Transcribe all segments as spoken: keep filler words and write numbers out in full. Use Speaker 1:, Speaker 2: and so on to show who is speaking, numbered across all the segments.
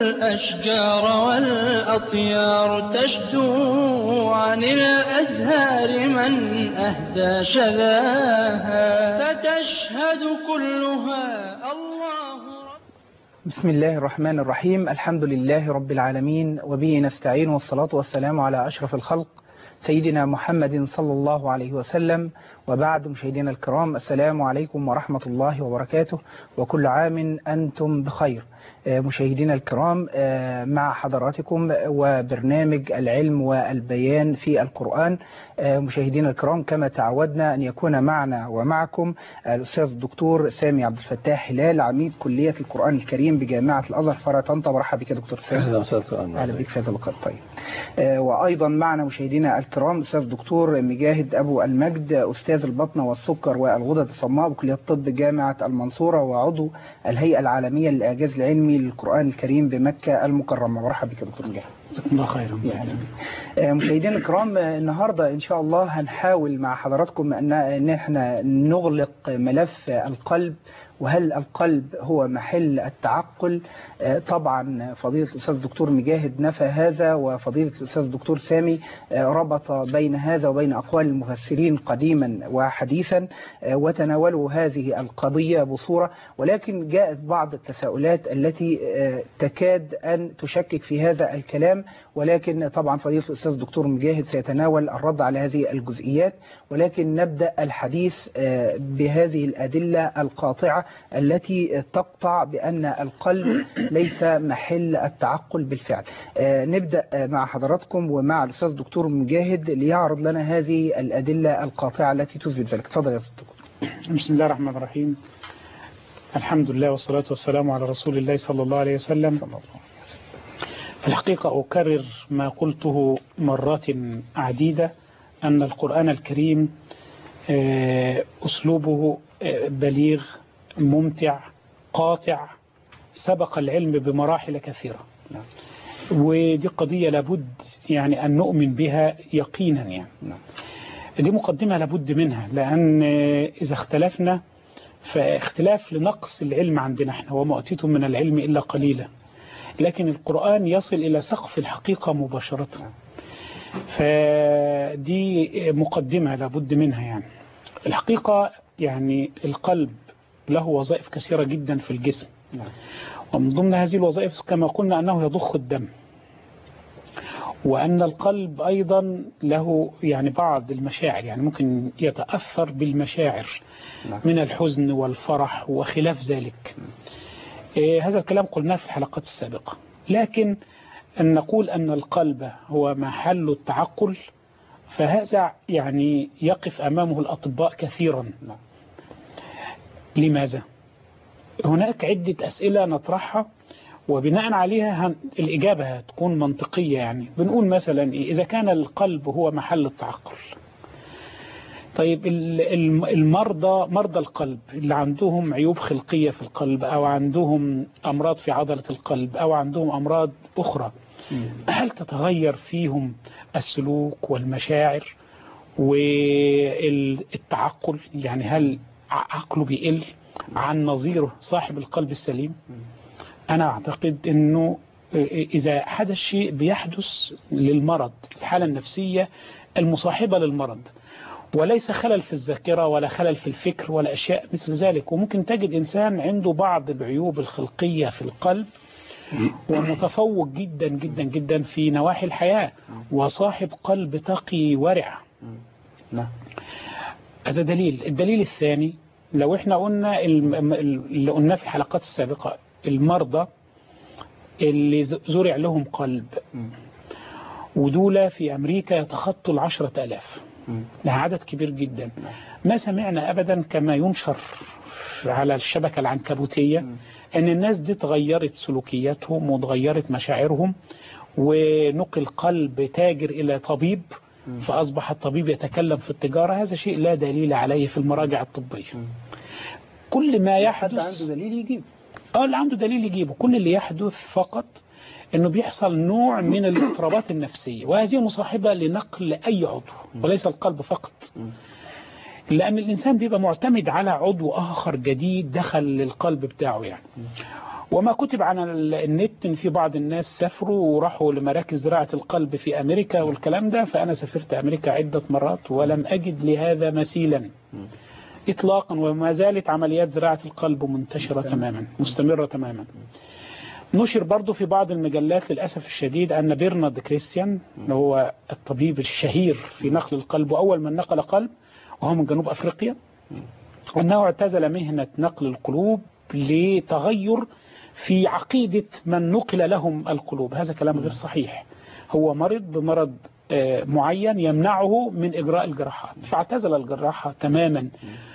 Speaker 1: الأشجار والأطيار تشدو عن الأزهار من أهدى شذاها فتشهد كلها الله رب.
Speaker 2: بسم الله الرحمن الرحيم. الحمد لله رب العالمين وبه نستعين، والصلاة والسلام على أشرف الخلق سيدنا محمد صلى الله عليه وسلم. وبعد، مشاهدينا الكرام، السلام عليكم ورحمة الله وبركاته، وكل عام أنتم بخير. مشاهدينا الكرام، مع حضراتكم وبرنامج العلم والبيان في القرآن. مشاهدينا الكرام، كما تعودنا أن يكون معنا ومعكم الأستاذ الدكتور سامي عبد الفتاح هلال، عميد كلية القرآن الكريم بجامعة الأزهر فرع طنطا. مرحبا بك يا دكتور سامي.
Speaker 3: أهلا وسهلا.
Speaker 2: أهلا بك في هذا اللقاء. طيب، وأيضا معنا مشاهدينا الكرام الأستاذ الدكتور مجاهد أبو المجد، أستاذ البطنة والسكر والغدد الصماء بكلية الطب جامعة المنصورة، وعضو الهيئة العالمية للإعجاز العلمي للقرآن الكريم بمكة المكرمة. مرحبا بك يا دكتور مجاهد.
Speaker 3: جزاكم الله خيرا.
Speaker 2: يعني مشاهدينا الكرام، النهارده ان شاء الله هنحاول مع حضراتكم ان ان احنا نغلق ملف القلب، وهل القلب هو محل التعقل؟ طبعا فضيلة الأستاذ الدكتور مجاهد نفى هذا، وفضيلة الأستاذ الدكتور سامي ربط بين هذا وبين أقوال المفسرين قديما وحديثا، وتناولوا هذه القضية بصورة، ولكن جاءت بعض التساؤلات التي تكاد أن تشكك في هذا الكلام، ولكن طبعا فضيلة الأستاذ الدكتور مجاهد سيتناول الرد على هذه الجزئيات. ولكن نبدأ الحديث بهذه الأدلة القاطعة التي تقطع بأن القلب ليس محل التعقل بالفعل. نبدأ مع حضراتكم ومع الأستاذ الدكتور مجاهد ليعرض لنا هذه الأدلة القاطعة التي تثبت ذلك. تفضل يا أستاذ الدكتور.
Speaker 3: بسم الله الرحمن الرحيم. الحمد لله والصلاة والسلام على رسول الله صلى الله عليه وسلم. في الحقيقة أكرر ما قلته مرات عديدة، أن القرآن الكريم أسلوبه بليغ ممتع قاطع، سبق العلم بمراحل كثيرة، ودي قضية لابد يعني أن نؤمن بها يقينا. يعني دي مقدمة لابد منها، لأن إذا اختلفنا فاختلاف لنقص العلم عندنا احنا، وما أوتيتم من العلم إلا قليلا، لكن القرآن يصل إلى سقف الحقيقة مباشرة. فدي مقدمة لابد منها. يعني الحقيقة يعني القلب له وظائف كثيرة جدا في الجسم، ومن ضمن هذه الوظائف كما قلنا أنه يضخ الدم، وأن القلب أيضا له يعني بعض المشاعر، يعني ممكن يتأثر بالمشاعر من الحزن والفرح وخلاف ذلك. هذا الكلام قلناه في الحلقات السابقة. لكن أن نقول أن القلب هو محل التعقل، فهذا يعني يقف أمامه الأطباء كثيرا. لماذا؟ هناك عدة أسئلة نطرحها، وبناء عليها الإجابة تكون منطقية. يعني بنقول مثلا إذا كان القلب هو محل التعقل، طيب المرضى مرضى القلب اللي عندهم عيوب خلقية في القلب، أو عندهم أمراض في عضلة القلب، أو عندهم أمراض أخرى، هل تتغير فيهم السلوك والمشاعر والتعقل؟ يعني هل عقله بيقل عن نظيره صاحب القلب السليم؟ أنا أعتقد أنه إذا حدث شيء بيحدث للمرض، الحالة النفسية المصاحبة للمرض، وليس خلل في الذاكرة ولا خلل في الفكر ولا أشياء مثل ذلك. وممكن تجد إنسان عنده بعض العيوب الخلقية في القلب ومتفوق جدا جدا جدا في نواحي الحياة، وصاحب قلب تقي ورع. هذا دليل. الدليل الثاني، لو احنا قلنا اللي قلناه في الحلقات السابقة، المرضى اللي زرع لهم قلب ودولة في أمريكا يتخطوا العشرة ألاف، لها عدد كبير جدا. ما سمعنا أبدا كما ينشر على الشبكة العنكبوتية أن الناس دي تغيرت سلوكياتهم وتغيرت مشاعرهم، ونقل قلب تاجر إلى طبيب، فأصبح الطبيب يتكلم في التجارة. هذا شيء لا دليل عليه في المراجع الطبية. كل ما يحدث
Speaker 2: عنده دليل يجيب
Speaker 3: اه اللي عنده دليل يجيبه. كل اللي يحدث فقط انه بيحصل نوع من الاضطرابات النفسية، وهذه مصاحبة لنقل اي عضو وليس القلب فقط، لان الانسان بيبقى معتمد على عضو اخر جديد دخل للقلب بتاعه يعني. وما كتب على النت ان في بعض الناس سافروا وراحوا لمراكز زراعة القلب في امريكا والكلام ده، فانا سافرت امريكا عدة مرات ولم اجد لهذا مثيلا اطلاقا، وما زالت عمليات زراعة القلب منتشرة تماما مستمرة تماما. نشر برضو في بعض المجلات للأسف الشديد أن برنارد كريستيان اللي هو الطبيب الشهير في نقل القلب وأول من نقل قلب وهو من جنوب أفريقيا، أنه اعتزل مهنة نقل القلوب لتغير في عقيدة من نقل لهم القلوب. هذا كلام غير صحيح. هو مرض بمرض معين يمنعه من إجراء الجراحات، فاعتزل الجراحة تماما.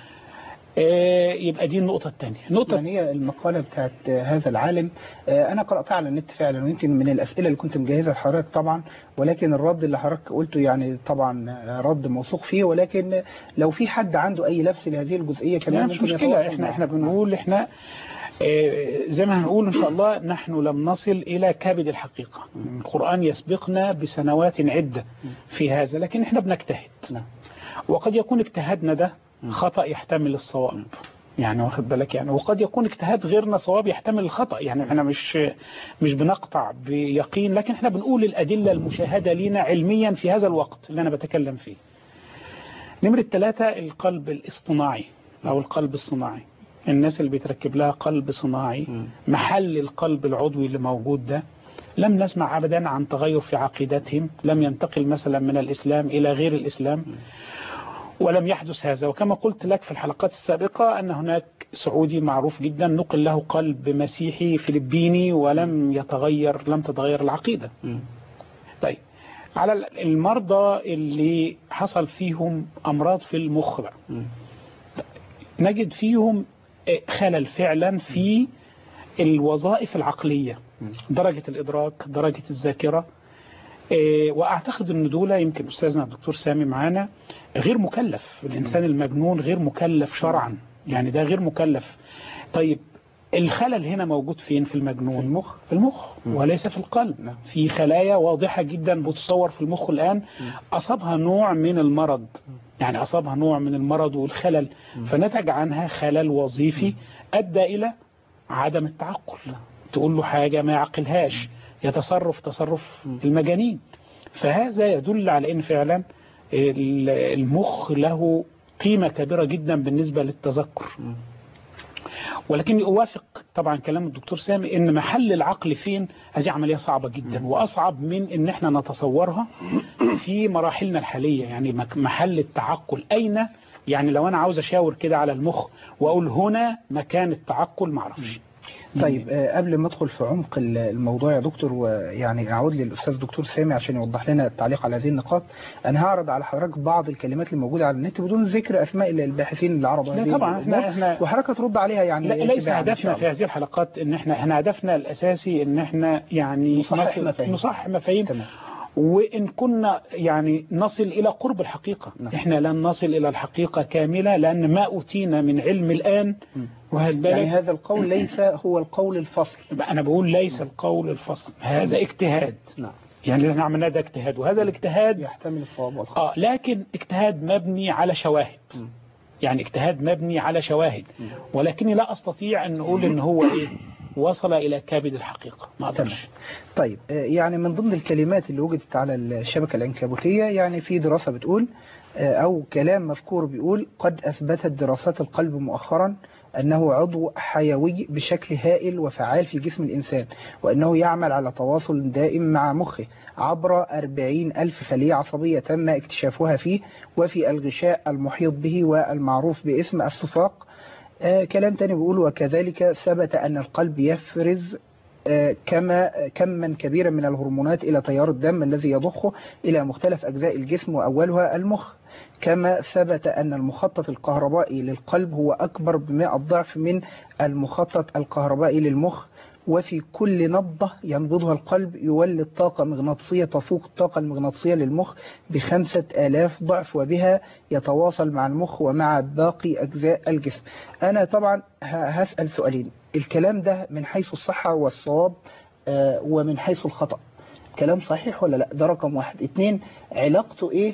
Speaker 3: يبقى دي النقطة الثانية.
Speaker 2: نقطة يعني هي المقالة بتاعت هذا العالم أنا قرأتها على النت فعلا، ويمكن من الأسئلة اللي كنت مجهزها لحضرتك طبعا، ولكن الرد اللي حضرتك قلته يعني طبعا رد موثوق فيه، ولكن لو في حد عنده أي لبس لهذه الجزئية كمان
Speaker 3: يعني مش مشكلة. احنا احنا بنقول احنا زي ما هنقول إن شاء الله نحن لم نصل إلى كبد الحقيقة. القرآن يسبقنا بسنوات عدة في هذا، لكن احنا بنجتهد، وقد يكون اجتهادنا ده خطأ يحتمل الصواب، يعني واخد بالك يعني، وقد يكون اجتهاد غيرنا صواب يحتمل الخطأ، يعني احنا مش مش بنقطع بيقين، لكن احنا بنقول الأدلة المشاهدة لنا علميا في هذا الوقت اللي أنا بتكلم فيه. نمرة ثلاثة القلب الاصطناعي أو القلب الصناعي. الناس اللي بيتركب لها قلب صناعي محل القلب العضوي اللي موجود ده، لم نسمع أبدا عن تغير في عقيدتهم، لم ينتقل مثلا من الإسلام إلى غير الإسلام، ولم يحدث هذا. وكما قلت لك في الحلقات السابقة أن هناك سعودي معروف جدا نقل له قلب مسيحي فلبيني ولم يتغير، لم تتغير العقيدة. طيب على المرضى اللي حصل فيهم أمراض في المخ بقى، نجد فيهم خلل فعلا في الوظائف العقلية، درجة الإدراك، درجة الذاكرة. وأعتقد أن دول يمكن أستاذنا الدكتور سامي معانا غير مكلف. الإنسان المجنون غير مكلف شرعا، يعني ده غير مكلف. طيب الخلل هنا موجود فين في المجنون؟
Speaker 2: في المخ.
Speaker 3: في المخ وليس في القلب. في خلايا واضحة جدا بتصور في المخ الآن أصابها نوع من المرض، يعني أصابها نوع من المرض والخلل، فنتج عنها خلل وظيفي أدى إلى عدم التعقل. تقول له حاجة ما يعقلهاش، يتصرف تصرف المجانين. فهذا يدل على أن فعلا المخ له قيمة كبيرة جدا بالنسبة للتذكر. ولكن أوافق طبعا كلام الدكتور سامي ان محل العقل فين، هذه عملية صعبة جدا وأصعب من ان احنا نتصورها في مراحلنا الحالية. يعني محل التعقل أين؟ يعني لو أنا عاوز أشاور كده على المخ وأقول هنا مكان التعقل، معرفش.
Speaker 2: طيب قبل ما ادخل في عمق الموضوع يا دكتور، ويعني اعود للاستاذ دكتور سامي عشان يوضح لنا التعليق على هذه النقاط، انا هعرض على حضرتك بعض الكلمات اللي موجوده على النت بدون ذكر اسماء الباحثين اللي عرضوا هذه
Speaker 3: طبعا احنا احنا
Speaker 2: وحضرتك ترد عليها. يعني
Speaker 3: لا ليس هدفنا في هذه الحلقات ان احنا احنا هدفنا الاساسي ان احنا يعني
Speaker 2: نصحح مفاهيم،
Speaker 3: نصحح مفاهيم وإن كنا يعني نصل إلى قرب الحقيقة. نعم. إحنا لن نصل إلى الحقيقة كاملة لأن ما أوتينا من علم الآن.
Speaker 2: يعني هذا القول ليس هو القول الفصل.
Speaker 3: أنا بقول ليس نعم. القول الفصل، هذا اجتهاد. نعم. يعني اللي نعمل ده اجتهاد، وهذا الاجتهاد
Speaker 2: يحتمل الصواب والخطأ.
Speaker 3: آه لكن اجتهاد مبني على شواهد. م. يعني اجتهاد مبني على شواهد، م. ولكني لا أستطيع أن أقول إن هو إيه وصل إلى كبد الحقيقة، ما أقدرش.
Speaker 2: طيب يعني من ضمن الكلمات اللي وجدت على الشبكة العنكبوتية، يعني في دراسة بتقول أو كلام مذكور بيقول: قد أثبتت دراسات القلب مؤخرا أنه عضو حيوي بشكل هائل وفعال في جسم الإنسان، وأنه يعمل على تواصل دائم مع مخه عبر أربعين ألف خلية عصبية تم اكتشافها فيه وفي الغشاء المحيط به والمعروف باسم الصفاق. آه كلام تاني بيقول: وكذلك ثبت أن القلب يفرز آه كما كما كبيرا من الهرمونات إلى تيار الدم الذي يضخه إلى مختلف أجزاء الجسم وأولها المخ. كما ثبت أن المخطط الكهربائي للقلب هو أكبر بمئة ضعف من المخطط الكهربائي للمخ، وفي كل نبضة ينبضها القلب يولد طاقة مغناطيسية تفوق الطاقة المغناطيسية للمخ بخمسة آلاف ضعف، وبها يتواصل مع المخ ومع باقي أجزاء الجسم. أنا طبعا هسأل سؤالين: الكلام ده من حيث الصحة والصواب ومن حيث الخطأ كلام صحيح ولا لا؟ ده رقم واحد. اتنين، علاقته ايه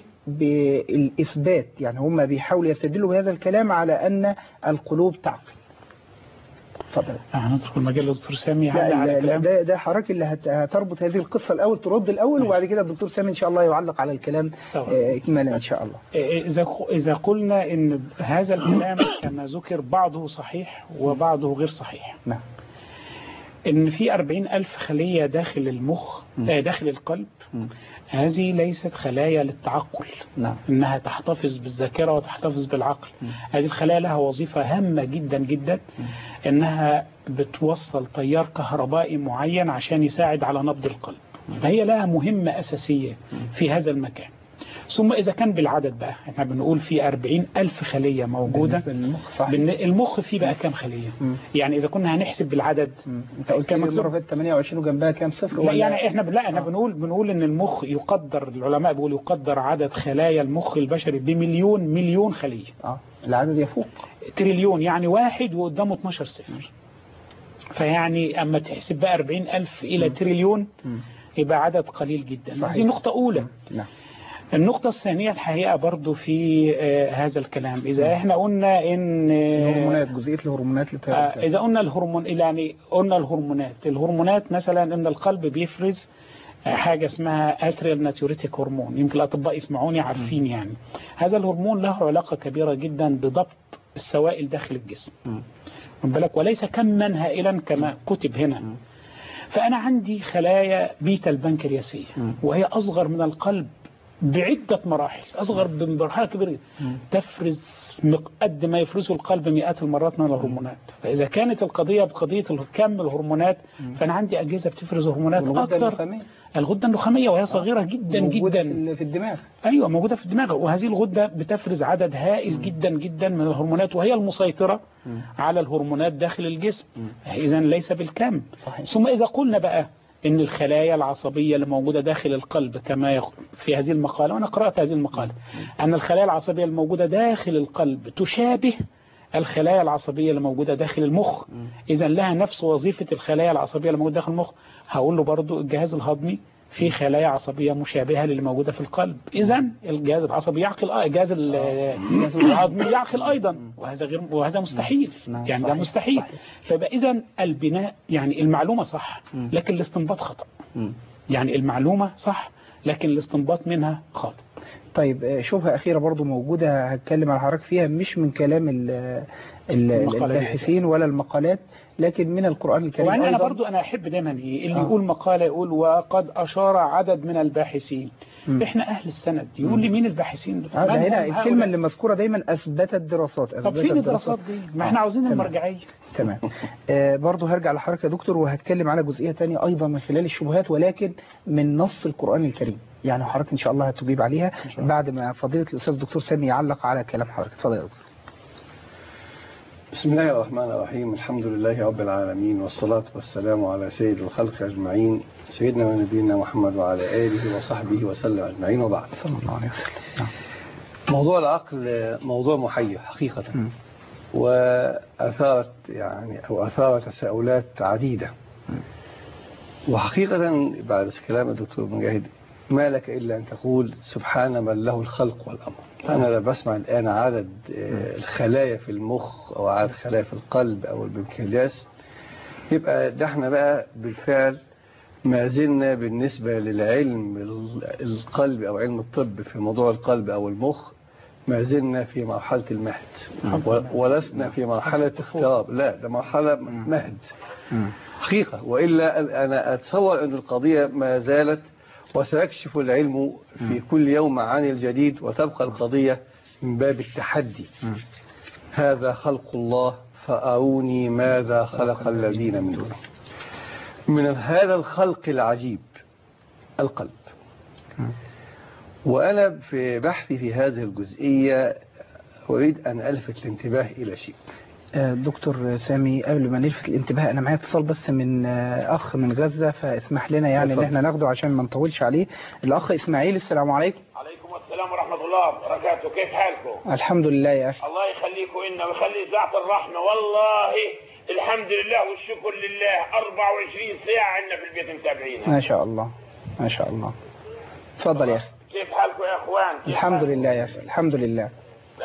Speaker 2: بالإثبات؟ يعني هم بيحاولوا يستدلوا بهذا الكلام على أن القلوب تعقل. اتفضل.
Speaker 3: هندخل مجال الدكتور سامي
Speaker 2: لا
Speaker 3: على
Speaker 2: لا
Speaker 3: كلام.
Speaker 2: ده ده حضرتك اللي هت- هتربط هذه القصة الأول، ترد الأول
Speaker 3: ماشي.
Speaker 2: وبعد كده الدكتور سامي إن شاء الله يعلق على الكلام
Speaker 3: طبعا.
Speaker 2: آه، إكمالا إن شاء الله.
Speaker 3: إذا إذا قلنا إن هذا الكلام كما ذكر بعضه صحيح وبعضه غير صحيح،
Speaker 2: نعم.
Speaker 3: إن في أربعين ألف خلية داخل المخ آه، داخل القلب،
Speaker 2: م.
Speaker 3: هذه ليست خلايا للتعقل،
Speaker 2: نعم.
Speaker 3: إنها تحتفظ بالذاكرة وتحتفظ بالعقل. هذه الخلايا لها وظيفة هامة جدا جدا، إنها بتوصل تيار كهربائي معين عشان يساعد على نبض القلب، فهي لها مهمة أساسية في هذا المكان. ثم إذا كان بالعدد بقى، احنا بنقول في أربعين ألف خلية موجودة.
Speaker 2: بالنسبة للمخ صحيح.
Speaker 3: بالن- المخ فيه بقى كام خلية؟
Speaker 2: مم.
Speaker 3: يعني إذا كنا هنحسب بالعدد،
Speaker 2: مم. أنت قلت لي المرة فاتت ثمانية وعشرين وجنبها كام صفر؟
Speaker 3: لا
Speaker 2: ولا
Speaker 3: يعني احنا لا احنا
Speaker 2: آه.
Speaker 3: بنقول بنقول ان المخ يقدر، العلماء بيقولوا يقدر عدد خلايا المخ البشري بمليون مليون خلية.
Speaker 2: اه العدد يفوق
Speaker 3: تريليون، يعني واحد وقدامه اتناشر صفر. فيعني اما تحسب بقى أربعين ألف الى تريليون
Speaker 2: مم.
Speaker 3: يبقى عدد قليل جدا.
Speaker 2: صحيح.
Speaker 3: هذه نقطة أولى.
Speaker 2: نعم.
Speaker 3: النقطة الثانية الحقيقة برضو في آه، هذا الكلام، إذا احنا قلنا إن آه،
Speaker 2: الهرمونات، جزئية الهرمونات اللي
Speaker 3: آه، إذا قلنا الهرمون، يعني قلنا الهرمونات الهرمونات مثلا إن القلب بيفرز آه، حاجة اسمها اتريال ناتيوريتيك هرمون، يمكن الأطباء يسمعوني عارفين. يعني هذا الهرمون له علاقة كبيرة جدا بضبط السوائل داخل الجسم، من بالك، وليس كما هائلا كما كتب هنا. فأنا عندي خلايا بيتا البنكرياسية وهي أصغر من القلب بعدة مراحل، أصغر بمرحلة كبيرة، تفرز قد ما يفرزه القلب مئات المرات من الهرمونات. فإذا كانت القضية بقضية كم الهرمونات، فأنا عندي أجهزة بتفرز هرمونات أكثر. الغدة النخامية وهي صغيرة جدا جدا
Speaker 2: في الدماغ.
Speaker 3: أيوة موجودة في الدماغ، وهذه الغدة بتفرز عدد هائل جدا جدا من الهرمونات، وهي المسيطرة على الهرمونات داخل الجسم. إذا ليس بالكم.
Speaker 2: صحيح.
Speaker 3: ثم إذا قلنا بقى إن الخلايا العصبية اللي موجودة داخل القلب كما في هذه المقالة، وأنا قرأت هذه المقالة، أن الخلايا العصبية الموجودة داخل القلب تشابه الخلايا العصبية اللي موجودة داخل المخ. إذا لها نفس وظيفة الخلايا العصبية اللي موجودة داخل المخ. هقول له برضو الجهاز الهضمي في خلايا عصبية مشابهة للي موجودة في القلب. إذا الجهاز العصبي يعقل، آه الجهاز الهضمي يعقل أيضا، وهذا غير وهذا مستحيل. يعني ده مستحيل. فيبقى إذا البناء، يعني المعلومة صح لكن الاستنباط خطأ. يعني المعلومة صح لكن الاستنباط منها خاطئ.
Speaker 2: طيب شوفها أخيرة برضو موجودة، هتكلم على حضرتك فيها، مش من كلام ال ال الباحثين ولا المقالات، لكن من القرآن الكريم.
Speaker 3: وأنا أنا برضو أنا أحب دايما إيه اللي آه. يقول مقالة يقول وقد أشار عدد من الباحثين. م. إحنا أهل السند، يقول لي مين الباحثين؟
Speaker 2: آه ده هنا الكلمة اللي مذكورة دايما أثبتت دراسات.
Speaker 3: طب فين الدراسات دي؟ ما إحنا آه. عاوزين المرجعية.
Speaker 2: تمام. آه برضو هرجع لحضرتك يا دكتور، وهتكلم على جزئية تانية أيضا من خلال الشبهات، ولكن من نص القرآن الكريم. يعني حضرتك إن شاء الله هتجيب عليها بعد ما فضيلة الأستاذ الدكتور سامي يعلق على كلام حضرتك. اتفضل يا دكتور.
Speaker 4: بسم الله الرحمن الرحيم. الحمد لله رب العالمين، والصلاة والسلام على سيد الخلق أجمعين، سيدنا ونبينا محمد وعلى آله وصحبه وسلم أجمعين، وبعد.
Speaker 2: صلى الله عليه وسلم.
Speaker 4: موضوع العقل موضوع محير حقيقة، م. وأثارت يعني أو أثارت تساؤلات عديدة. م. وحقيقة بعد كلام الدكتور مجاهد ما لك إلا أن تقول سبحان من له الخلق والأمر. أنا لا بسمع الآن عدد الخلايا في المخ أو عدد خلايا في القلب أو البنكرياس، يبقى ده احنا بقى بالفعل ما زلنا بالنسبة للعلم القلب أو علم الطب في موضوع القلب أو المخ ما زلنا في مرحلة المهد، ولسنا في مرحلة اختراب، لا ده مرحلة مهد حقيقة. وإلا أنا أتصور أن القضية ما زالت، وسيكشف العلم في كل يوم عن الجديد، وتبقى القضية من باب التحدي. هذا خلق الله فأروني ماذا خلق الذين من دونه. من هذا الخلق العجيب القلب. وأنا في بحثي في هذه الجزئية أريد أن ألفت الانتباه إلى شيء.
Speaker 2: دكتور سامي، قبل ما نلفت الانتباه أنا معايا اتصال بس من أخ من غزة، فاسمح لنا يعني إن احنا ناخده عشان ما نطولش عليه. الأخ إسماعيل، السلام عليكم.
Speaker 5: عليكم السلام ورحمة الله وبركاته، كيف حالكم؟
Speaker 2: الحمد لله يا أخي.
Speaker 5: الله يخليكم إنا ويخلي ساعة الرحمة، والله الحمد لله والشكر لله أربعة وعشرين ساعة عندنا في البيت متابعين.
Speaker 2: ما شاء الله ما شاء الله. اتفضل يا أخي.
Speaker 5: كيف حالكم يا أخوان؟
Speaker 2: الحمد لله يا أخي، الحمد لله.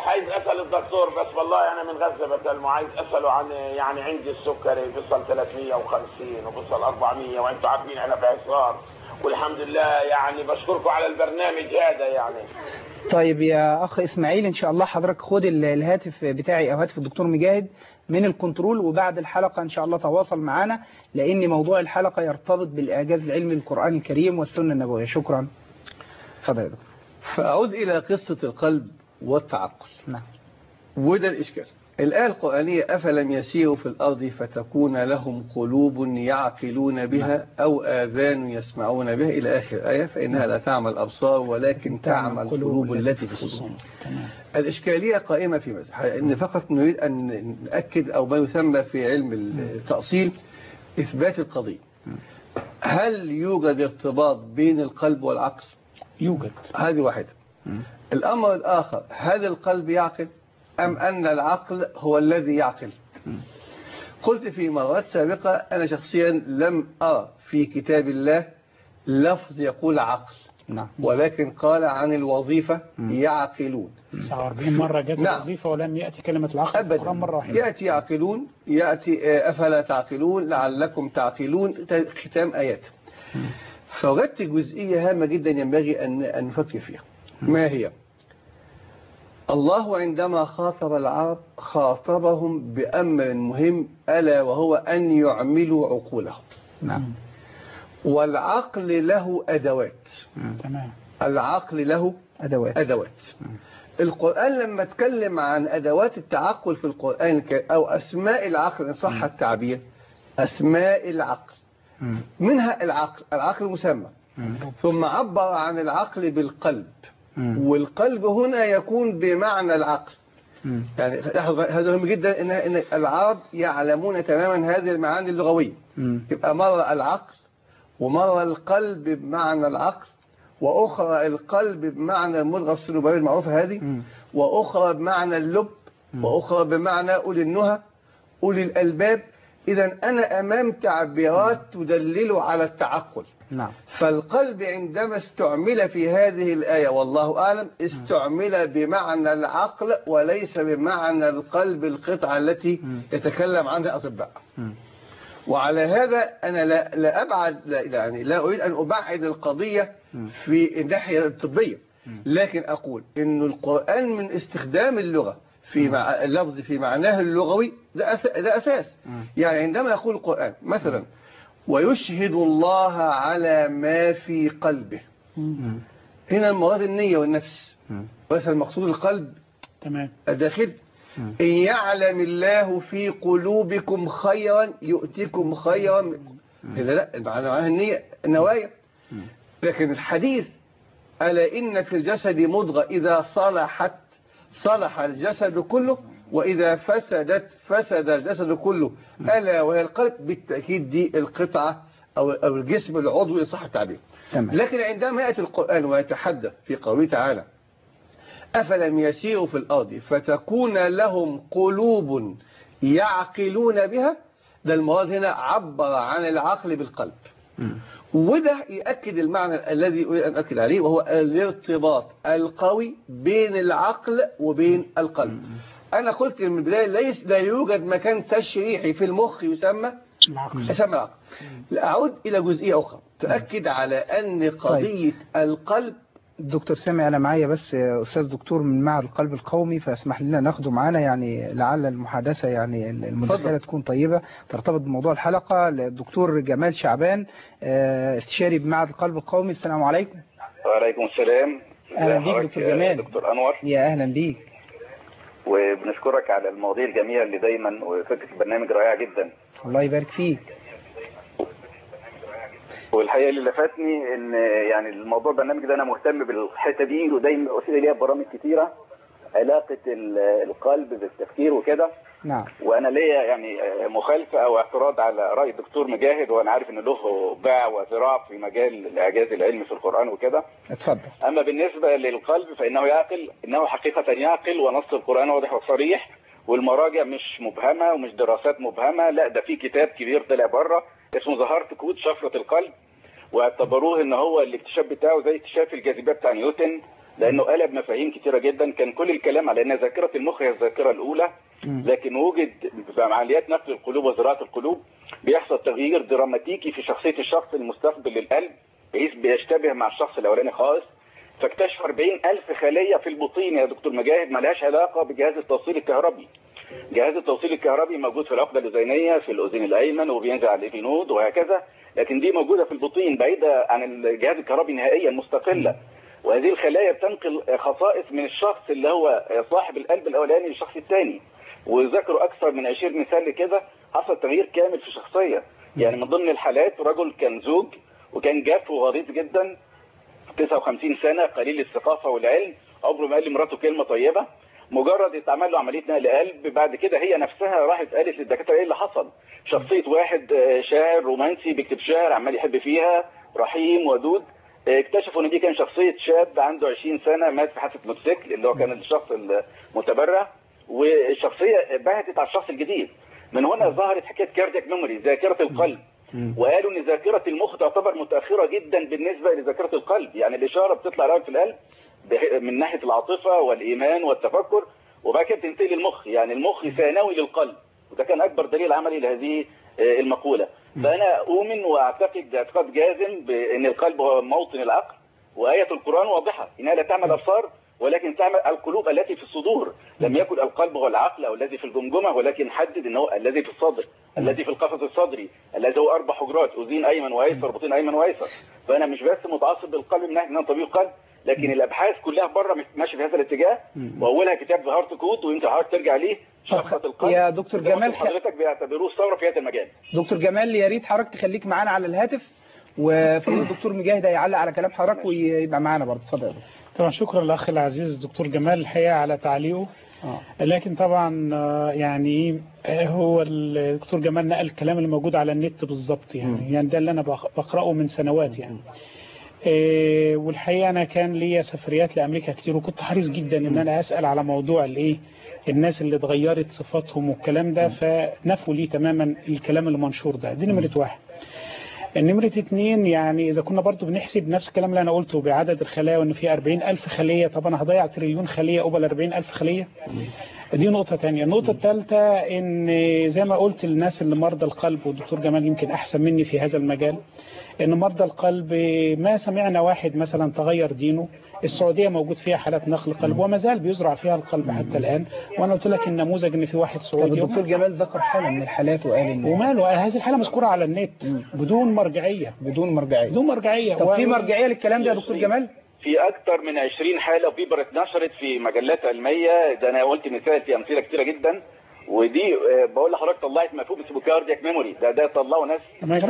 Speaker 5: عايز اسال الدكتور بس، والله انا من غزه بكلم، عايز اساله عن يعني عندي السكري بيوصل ثلاثمية وخمسين وبيوصل أربعمية، وانتم عارفين انا في عصار، والحمد لله يعني بشكركم على البرنامج هذا يعني.
Speaker 2: طيب يا اخ اسماعيل، ان شاء الله حضرتك خد الهاتف بتاعي او هاتف الدكتور مجاهد من الكنترول، وبعد الحلقة ان شاء الله تواصل معنا، لان موضوع الحلقة يرتبط بالاعجاز العلمي للقرآن الكريم والسنة النبوية. شكرا. اتفضل يا دكتور.
Speaker 4: فأعود إلى قصة القلب والتعقل.
Speaker 2: نعم.
Speaker 4: وده الإشكال. الآية القرآنية أفلم يسيروا في الأرض فتكون لهم قلوب يعقلون بها أو آذان يسمعون بها إلى آخر آية، فإنها لا تعمى الأبصار ولكن تعمى القلوب التي في الصدور. الإشكالية قائمة في ماذا؟ إن فقط نريد أن نأكد أو ما يسمى في علم التأصيل إثبات القضية. هل يوجد ارتباط بين القلب والعقل؟
Speaker 3: يوجد.
Speaker 4: هذه واحدة. الأمر الآخر، هل القلب يعقل أم أن العقل هو الذي يعقل؟ قلت في مرات سابقة أنا شخصيا لم أرى في كتاب الله لفظ يقول عقل،
Speaker 2: نعم.
Speaker 4: ولكن قال عن الوظيفة يعقلون.
Speaker 3: تسعة وأربعين مرة جاءت
Speaker 4: نعم.
Speaker 3: الوظيفة ولم يأتي كلمة العقل في القرآن مرة واحدة.
Speaker 4: يأتي يعقلون، يأتي أفلا تعقلون، لعلكم تعقلون، ختام آيات. فوجدت جزئية هامة جدا ينبغي أن نفكر فيها. ما هي؟ الله عندما خاطب العرب خاطبهم بأمر مهم، ألا وهو أن يعملوا عقولهم.
Speaker 2: نعم.
Speaker 4: والعقل له أدوات.
Speaker 3: تمام.
Speaker 4: العقل له
Speaker 2: أدوات.
Speaker 4: أدوات. القرآن لما اتكلم عن أدوات التعقل في القرآن أو أسماء العقل إن صح التعبير، أسماء العقل منها العقل، العقل مسمى، ثم عبر عن العقل بالقلب، والقلب هنا يكون بمعنى العقل. يعني هذا مهم جدا إن إن العرب يعلمون تماما هذه المعاني اللغوية. يبقى مرة العقل، ومرة القلب بمعنى العقل، وأخرى القلب بمعنى المضغة السلوبية المعروفة هذه، وأخرى بمعنى اللب، وأخرى بمعنى أولي النهى، أولي الألباب. إذا أنا أمام تعبيرات تدلل على التعقل.
Speaker 2: نعم.
Speaker 4: فالقلب عندما استعمل في هذه الآية والله أعلم استعمل بمعنى العقل وليس بمعنى القلب القطعة التي يتكلم عنها الأطباء. وعلى هذا أنا لا, لا أبعد لا يعني لا أريد أن أبعد القضية في الناحية الطبية، لكن أقول إن القرآن من استخدام اللغة في مع... اللفظ في معناه اللغوي ده, أس... ده أساس. يعني عندما يقول القرآن مثلا ويشهد الله على ما في قلبه، هنا المراد النية والنفس، وليس المقصود القلب.
Speaker 3: تمام.
Speaker 4: الداخل. إن يعلم الله في قلوبكم خيرا يؤتكم خيرا. إذا لا المعنى معناها النية النوايا. لكن الحديث ألا إن في الجسد مضغة إذا صلحت صلح الجسد كله وإذا فسدت فسد الجسد كله، ألا وهي القلب. بالتأكيد دي القطعة أو الجسم العضوي صح التعبير. لكن عندما يأتي القرآن ويتحدث في قوله تعالى أفلم يسيروا في الأرض فتكون لهم قلوب يعقلون بها، ده المراد هنا عبر عن العقل بالقلب. وده يأكد المعنى الذي أريد أن أكد عليه، وهو الارتباط القوي بين العقل وبين القلب. أنا قلت من البداية ليس لا يوجد مكان تشريحي في المخ يسمى العقل. يسمى العقل. أعود إلى جزئية أخرى تؤكد على أن قضية القلب.
Speaker 2: دكتور سامي، أنا معايا بس أستاذ دكتور من معهد القلب القومي، فاسمح لنا ناخده معانا، يعني لعل المحادثة يعني المداخلة تكون طيبة ترتبط بموضوع الحلقة. الدكتور جمال شعبان استشاري بمعهد القلب القومي. السلام عليكم.
Speaker 6: وعليكم السلام.
Speaker 2: أهلا بيك دكتور جمال.
Speaker 6: دكتور أنور.
Speaker 2: يا أهلا بيك.
Speaker 6: وبنشكرك على المواضيع الجميلة اللي دايما، وفكرة البرنامج رائعة جدا.
Speaker 2: الله يبارك فيك.
Speaker 6: والحقيقة اللي لفتني ان يعني الموضوع البرنامج ده انا مهتم بالحته دي، ودايما وسيله ليها برامج كتيره علاقه القلب بالتفكير وكده.
Speaker 2: نعم.
Speaker 6: وانا ليا يعني مخالفه او اعتراض على راي الدكتور مجاهد، وانا عارف ان له باع وذراع في مجال الاعجاز العلمي في القران وكده.
Speaker 2: اتفضل.
Speaker 6: اما بالنسبه للقلب فانه يعقل، انه حقيقه يعقل، ونص القران واضح وصريح، والمراجع مش مبهمه ومش دراسات مبهمه، لا ده في كتاب كبير طلع بره اسمه ظهارة كود شفرة القلب، واعتبروه ان هو الاكتشاف بتاعه زي اكتشاف الجاذبيه بتاع نيوتن، لانه قلب مفاهيم كتيره جدا. كان كل الكلام على ان ذاكره المخ هي الذاكره الاولى، لكن وجد بعمليات نقل القلوب وزراعه القلوب بيحصل تغيير دراماتيكي في شخصيه الشخص المستقبل للقلب بحيث بيشتبه مع الشخص الاولاني خالص. فاكتشف أربعين ألف خليه في البطين يا دكتور مجاهد ما لهاش علاقه بجهاز التوصيل الكهربي. جهاز التوصيل الكهربي موجود في العقده الاذينيه في الاذين الايمن وبينزل على الافينود وهكذا، لكن دي موجوده في البطين بعيده عن الجهاز الكهربي نهائيا مستقله. وهذه الخلايا بتنقل خصائص من الشخص اللي هو صاحب القلب الاولاني للشخص الثاني، وذكروا اكثر من عشرين مثال لكده حصل تغيير كامل في شخصيه. يعني من ضمن الحالات رجل كان زوج وكان جاف وغليظ جدا، تسعة وخمسين سنه، قليل الثقافه والعلم، عمره ما قال لمراته كلمه طيبه. مجرد اتعمل له عمليه نقل قلب بعد كده هي نفسها راحت قالت للدكاتره ايه اللي حصل. شخصيه واحد شاعر رومانسي بيكتب شعر عمال يحب فيها، رحيم ودود، اكتشفوا ان دي كان شخصيه شاب عنده عشرين سنه مات في حادثه موتوسيكل اللي هو كان الشخص المتبرع، والشخصيه بهتت على الشخص الجديد. من هنا ظهرت حكايه كاردياك ميموري، ذاكره القلب. وقالوا ان ذاكره المخ تعتبر متاخره جدا بالنسبه لذاكره القلب، يعني الاشاره بتطلع الاول في القلب من ناحيه العاطفه والايمان والتفكر وبعد كده بتنتقل للمخ، يعني المخ ثانوي للقلب، وده كان اكبر دليل عملي لهذه المقوله. فانا اؤمن واعتقد اعتقاد جازم بان القلب هو موطن العقل، وايه القران واضحه انها لا تعمل ابصار ولكن تعمل القلوب التي في الصدور. لم يكن القلب هو العقل او الذي في الجمجمه، ولكن حدد ان هو الذي في الصدر، الذي في القفص الصدري، الذي هو اربع حجرات، اذين ايمن وايسر، بطين ايمن وايسر. فانا مش بس متعصب بالقلب من ناحيه ان انا طبيب قلب، لكن الابحاث كلها بره ماشيه في هذا الاتجاه، واولها كتاب ذا هارت كود ويمكن حضرتك ترجع ليه شخصه القلب.
Speaker 2: يا دكتور جمال
Speaker 6: حضرتك بيعتبروه ثوره في هذا المجال.
Speaker 2: دكتور جمال يا ريت حضرتك تخليك معانا على الهاتف، وفي الدكتور مجاهد هيعلق على كلام حضرتك ويبقى معانا برضه. اتفضل يا دكتور.
Speaker 3: طبعا شكرا للاخ العزيز دكتور جمال الحقيقه على تعليقه. آه. لكن طبعا يعني هو الدكتور جمال نقل الكلام اللي موجود على النت بالظبط، يعني م. يعني ده اللي انا بقراه من سنوات يعني. إيه والحقيقه انا كان ليا سفريات لامريكا كتير، وكنت حريص جدا ان انا اسال على موضوع الايه الناس اللي اتغيرت صفاتهم والكلام ده، فنفوا لي تماما الكلام اللي منشور ده. دي نمره واحد. نمرة اتنين، يعني إذا كنا برضو بنحسب نفس الكلام اللي أنا قلته بعدد الخلايا وإن في أربعين ألف خلية، طب أنا هضيع تريليون خلية قبل أربعين ألف خلية. دي نقطة تانية. النقطة الثالثة إن زي ما قلت للناس اللي مرضى القلب، والدكتور جمال يمكن أحسن مني في هذا المجال، إن مرضى القلب ما سمعنا واحد مثلا تغير دينه. السعودية موجود فيها حالات نقل قلب وما زال بيزرع فيها القلب حتى الآن، وأنا قلت لك النموذج إن في واحد سعودي.
Speaker 2: الدكتور جمال ذكر حالة من الحالات وقال إن
Speaker 3: وماله هذه الحالة مذكورة على النت بدون مرجعية.
Speaker 2: بدون مرجعية
Speaker 3: بدون مرجعية.
Speaker 2: طب و... في مرجعية للكلام ده يا دكتور جمال؟
Speaker 6: في أكثر من عشرين حالة وبيبر اتنشرت في مجلات علمية، ده أنا قلت مثال في أمثلة كتيرة جدا، ودي بقول لحضرتك طلعت مفهوم اسمه كاردياك ميموري، ده ده طلعوا ناس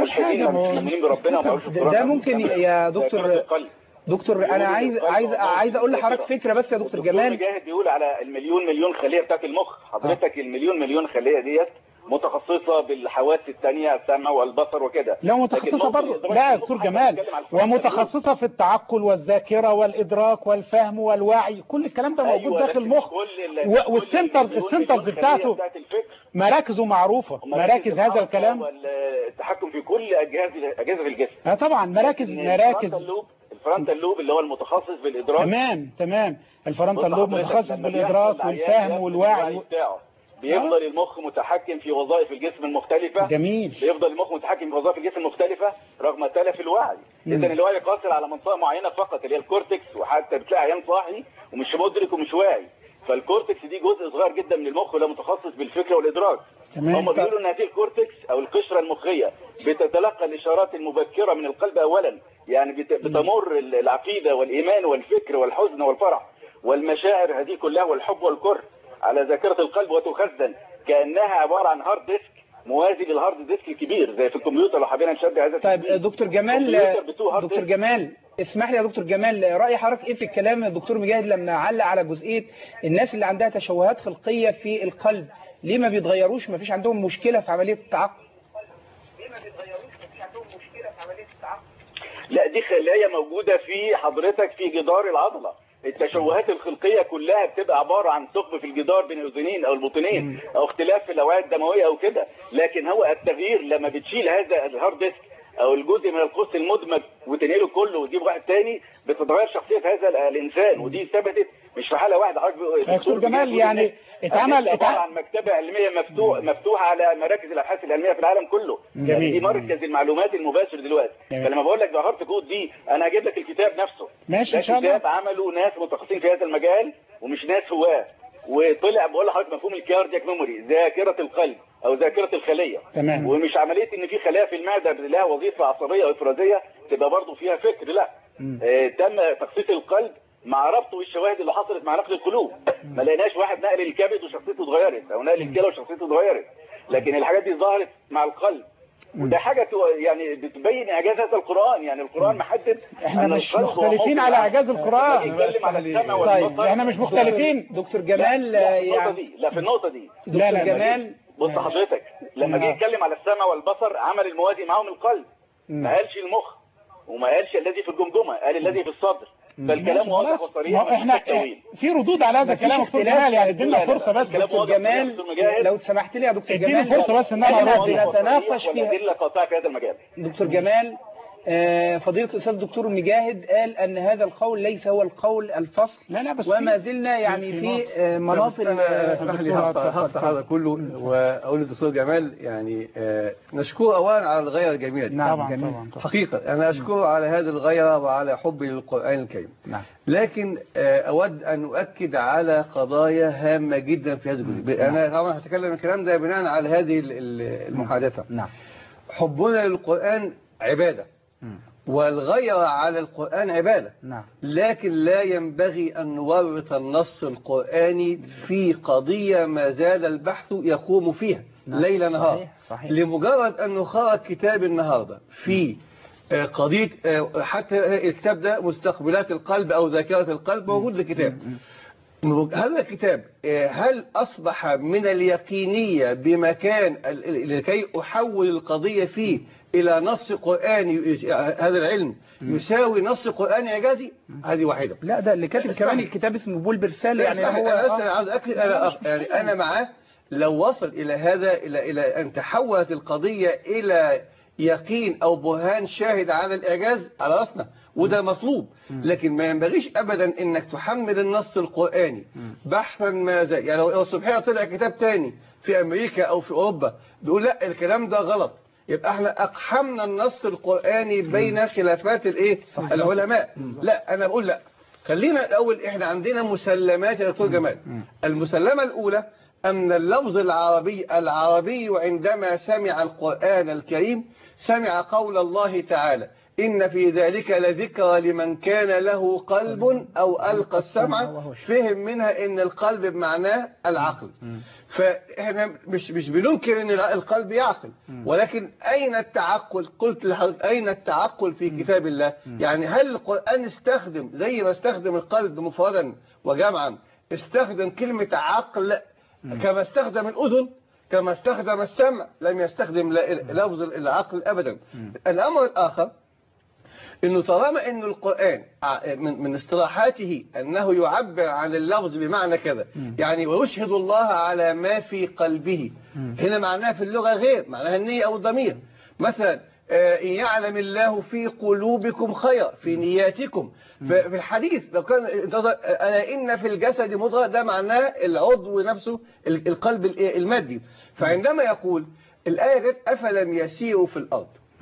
Speaker 6: مؤمنين بربنا وما
Speaker 2: ده, ده ممكن يا دكتور دكتور انا عايز عايز عايز اقول لحضرتك فكره بس يا دكتور جمال.
Speaker 6: مجاهد بيقول على المليون مليون خليه بتاعت المخ، حضرتك المليون مليون خليه ديت متخصصه بالحواس الثانيه، السمع والبصر وكده.
Speaker 3: لا متخصصه برضه، لا يا دكتور جمال، ومتخصصه في التعقل والذاكره والادراك والفهم والوعي، كل الكلام ده موجود أيوة داخل المخ، والسنترز السنترز بتاعته مراكزه معروفه، مراكز هذا الكلام
Speaker 6: التحكم في كل اجهزه اجهزه الجسم.
Speaker 3: اه طبعا مراكز مراكز
Speaker 6: الفرونتال لوب اللي هو المتخصص بالادراك.
Speaker 3: تمام تمام الفرونتال لوب متخصص بالادراك والفهم والوعي
Speaker 6: بتاعه. بيفضل آه. المخ متحكم في وظائف الجسم المختلفة.
Speaker 3: جميل.
Speaker 6: بيفضل المخ متحكم في وظائف الجسم المختلفة رغم تلف الوعي. إذا الوعي قاصر على منطقة معينة فقط اللي هي الكورتكس، وحتى بتلاقي عيان صاحي ومش مدرك ومش واعي. فالكورتكس دي جزء صغير جدا من المخ ولا متخصص بالفكرة والإدراك. هم بيقولوا ان هذه الكورتكس او القشرة المخية بتتلقى الاشارات المبكرة من القلب اولا، يعني بتمر العقيدة والايمان والفكر والحزن والفرح والمشاعر هذه كلها والحب والكره على ذاكرة القلب وتخزن كأنها عبارة عن هارد ديسك موازي للهارد ديسك الكبير زي في الكمبيوتر لو حبينا نشبه هذا.
Speaker 2: طيب دكتور جمال دكتور جمال اسمح لي يا دكتور جمال، رأي حضرتك ايه في الكلام الدكتور مجاهد لما علق على جزئية الناس اللي عندها تشوهات خلقية في القلب ليه ما بيتغيروش، ما فيش عندهم مشكلة في عملية التعقل؟ ليه ما بيتغيروش ما فيش عندهم مشكلة في عملية التعقل؟
Speaker 6: لا دي خلايا موجودة في حضرتك في جدار العضلة. التشوهات الخلقية كلها بتبقى عبارة عن ثقب في الجدار بين الأذنين أو البطنين أو اختلاف في الأوعية الدموية أو كده، لكن هو التغيير لما بتشيل هذا الهارد ديسك او الجزء من القوس المدمج وتنقله كله وتجيب واحد تاني، بتتغير شخصيه هذا الانسان، ودي ثبتت مش في حاله واحده. حضرتك
Speaker 3: دكتور جمال يعني اتعمل
Speaker 6: اتعمل عن مكتبه علميه مفتوح مفتوحه على مراكز الابحاث العلميه في العالم كله.
Speaker 3: جميل.
Speaker 6: يعني دي مركز المعلومات المباشر دلوقتي.
Speaker 3: جميل.
Speaker 6: فلما بقول لك ظهرت كود دي، انا هجيب لك الكتاب نفسه.
Speaker 3: ماشي ان شاء الله.
Speaker 6: كتاب عملوا ناس متخصصين في هذا المجال ومش ناس هواه، وطلع بقول لحضرتك مفهوم الكاردياك ميموري، ذاكره القلب او ذاكره الخليه.
Speaker 3: تمام.
Speaker 6: ومش عمليه ان في خلايا في المعده لها وظيفه عصبيه او افرازيه تبقى برضه فيها فكر، لا. آه تم تخصيص القلب مع ربطه والشواهد اللي حصلت مع نقل القلوب. ما لقيناش واحد نقل الكبد وشخصيته اتغيرت، او نقل الكلى وشخصيته اتغيرت، لكن الحاجات دي ظهرت مع القلب. وده حاجه يعني بتبين اعجاز هذا القران. يعني القران محدد
Speaker 3: احنا مش مختلفين على اعجاز القران.
Speaker 6: بيتكلم على السمع
Speaker 3: طيب
Speaker 6: والبصر.
Speaker 3: احنا مش مختلفين.
Speaker 2: دكتور جمال
Speaker 6: لا, لا في النقطه
Speaker 2: يعني
Speaker 6: دي لا في النقطه دي
Speaker 3: لا لا
Speaker 2: جمال
Speaker 6: بص حضرتك، لما جه يتكلم على السمع والبصر عمل الموازي معاهم القلب، ما قالش المخ وما قالش الذي في الجمجمه، قال الذي في الصدر. فالكلام واضح وصريح.
Speaker 3: احنا في ردود على هذا الكلام دكتور جمال، يعني ادينا فرصه بس.
Speaker 2: دكتور جمال لو سمحت لي يا دكتور
Speaker 3: اديني
Speaker 2: جمال
Speaker 3: فرصه بس ان انا
Speaker 2: احنا بنتناقش فيها.
Speaker 6: والادله قاطعه في هذا المجال.
Speaker 2: دكتور جمال آه، فضيلة الأستاذ الدكتور مجاهد قال أن هذا القول ليس هو القول الفصل.
Speaker 3: لا لا بس
Speaker 2: وما زلنا يعني في آه، مناطق.
Speaker 4: اسمح لي هفتح هذا كله واقول للدكتور جمال يعني آه، نشكره اولا على الغيره الجميله دي.
Speaker 2: نعم
Speaker 3: طبعا
Speaker 2: جميل.
Speaker 3: طبعا طبعا.
Speaker 4: حقيقه انا اشكره على هذه الغيره وعلى حبي للقران الكريم.
Speaker 2: نعم.
Speaker 4: لكن آه، اود ان اؤكد على قضايا هامه جدا في هذا الجزء. انا طبعا هتكلم الكلام ده بناء على هذه المحادثه.
Speaker 2: نعم.
Speaker 4: حبنا للقران عباده، والغيرة على القرآن عبادة.
Speaker 2: نعم.
Speaker 4: لكن لا ينبغي أن نورط النص القرآني في قضية ما زال البحث يقوم فيها. نعم. ليل نهار.
Speaker 2: صحيح. صحيح.
Speaker 4: لمجرد أنه خرج كتاب النهاردة في قضية حتى الكتاب ده مستقبلات القلب أو ذاكرة القلب موجود الكتاب. هذا الكتاب هل أصبح من اليقينية بمكان لكي أحول القضية فيه إلى نص قرآني هذا العلم يساوي نص قرآني إعجازي؟ هذه واحدة.
Speaker 2: لا ده اللي كاتب كمان الكتاب اسمه بول برسال. يعني هو
Speaker 4: أنا عاوز أكد يعني أنا معاه لو وصل إلى هذا إلى إلى أن تحولت القضية إلى يقين أو برهان شاهد على الإعجاز على رأسنا، وده مطلوب. لكن ما ينبغيش أبدا إنك تحمل النص القرآني بحثا ما زال. يعني لو الصبحية طلع كتاب تاني في أمريكا أو في أوروبا بيقول لا الكلام ده غلط، يبقى احنا اقحمنا النص القرآني بين خلافات الايه العلماء. لا انا بقول لا، خلينا الاول احنا عندنا مسلمات يا دكتور جمال. المسلمة الاولى ان اللفظ العربي العربي عندما سمع القرآن الكريم سمع قول الله تعالى إن في ذلك لذكرى لمن كان له قلب أو ألقى السمع، فهم منها إن القلب بمعناه العقل. فإحنا مش مش بننكر إن القلب يعقل، ولكن أين التعقل؟ قلت لحضرتك أين التعقل في كتاب الله؟ يعني هل القرآن استخدم زي ما استخدم القلب مفردا وجمعا استخدم كلمة عقل كما استخدم الأذن كما استخدم السمع؟ لم يستخدم لفظ العقل أبدا. الأمر الآخر انه طالما ان القرآن من, من اصطلاحاته انه يعبر عن اللفظ بمعنى كذا، يعني ويشهد الله على ما في قلبه، هنا معناه في اللغة غير معناها النية او الضمير. مثلا إن يعلم الله في قلوبكم خير في نياتكم. في الحديث لو كان ألا إن في الجسد مضغة ده معناه العضو نفسه القلب المادي. فعندما يقول الآية أفلم يسيروا في الأرض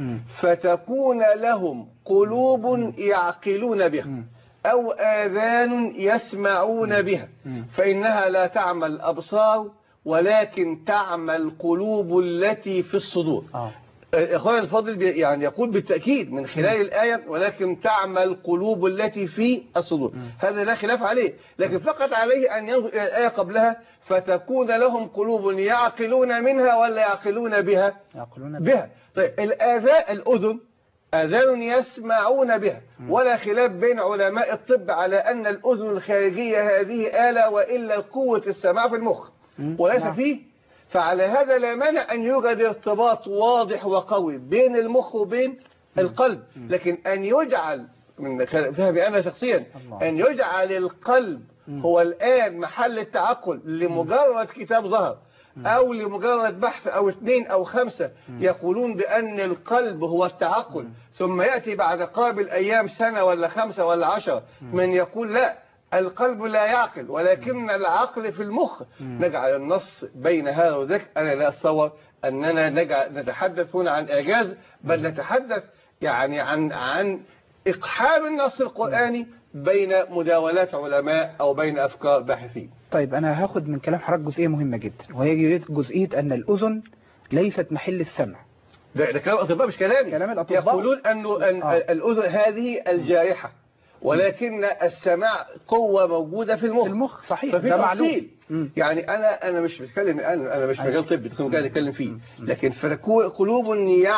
Speaker 4: فتكون لهم قلوب يعقلون بها أو آذان يسمعون بها فإنها لا تعمى الأبصار ولكن تعمى القلوب التي في الصدور. آه. إخواني الفاضل يعني يقول بالتأكيد من خلال الآية ولكن تعمى القلوب التي في الصدور. هذا لا خلاف عليه، لكن فقط عليه أن ينظر إلى الآية قبلها فتكون لهم قلوب يعقلون منها ولا يعقلون بها؟
Speaker 2: يعقلون
Speaker 4: بها. طيب الآذان الأذن آذان يسمعون بها، ولا خلاف بين علماء الطب على أن الأذن الخارجية هذه آلة وإلا قوة السماع في المخ وليس فيه. فعلى هذا لا مانع أن يوجد ارتباط واضح وقوي بين المخ وبين القلب، لكن أن يجعل من فهمي أنا شخصيا أن يجعل القلب هو الآن محل التعقل لمجرد كتاب ظهر أو لمجرد بحث أو اثنين أو خمسة يقولون بأن القلب هو التعقل، ثم يأتي بعد قابل أيام سنة ولا خمسة ولا عشرة من يقول لا القلب لا يعقل ولكن العقل في المخ، نجعل النص بين هذا وذاك. أنا لا أتصور أننا نجعل نتحدث هنا عن إعجاز، بل نتحدث يعني عن عن إقحام النص القرآني بين مداولات علماء أو بين أفكار باحثين.
Speaker 2: طيب أنا هاخد من كلام حضرتك جزئية مهمة جدا، وهي جزئية أن الأذن ليست محل السمع.
Speaker 4: ده, ده كلام الأطباء مش كلامي.
Speaker 2: كلام الأطباء
Speaker 4: يقولون أنه أن آه. الأذن هذه الجارحة، ولكن السماع قوة موجودة في المخ.
Speaker 2: في المخ صحيح،
Speaker 4: ففي
Speaker 2: ده معلوم.
Speaker 4: يعني أنا أنا مش بتكلم أنا أنا مش مجال طبي تكون قاعد أتكلم فيه، لكن قلوب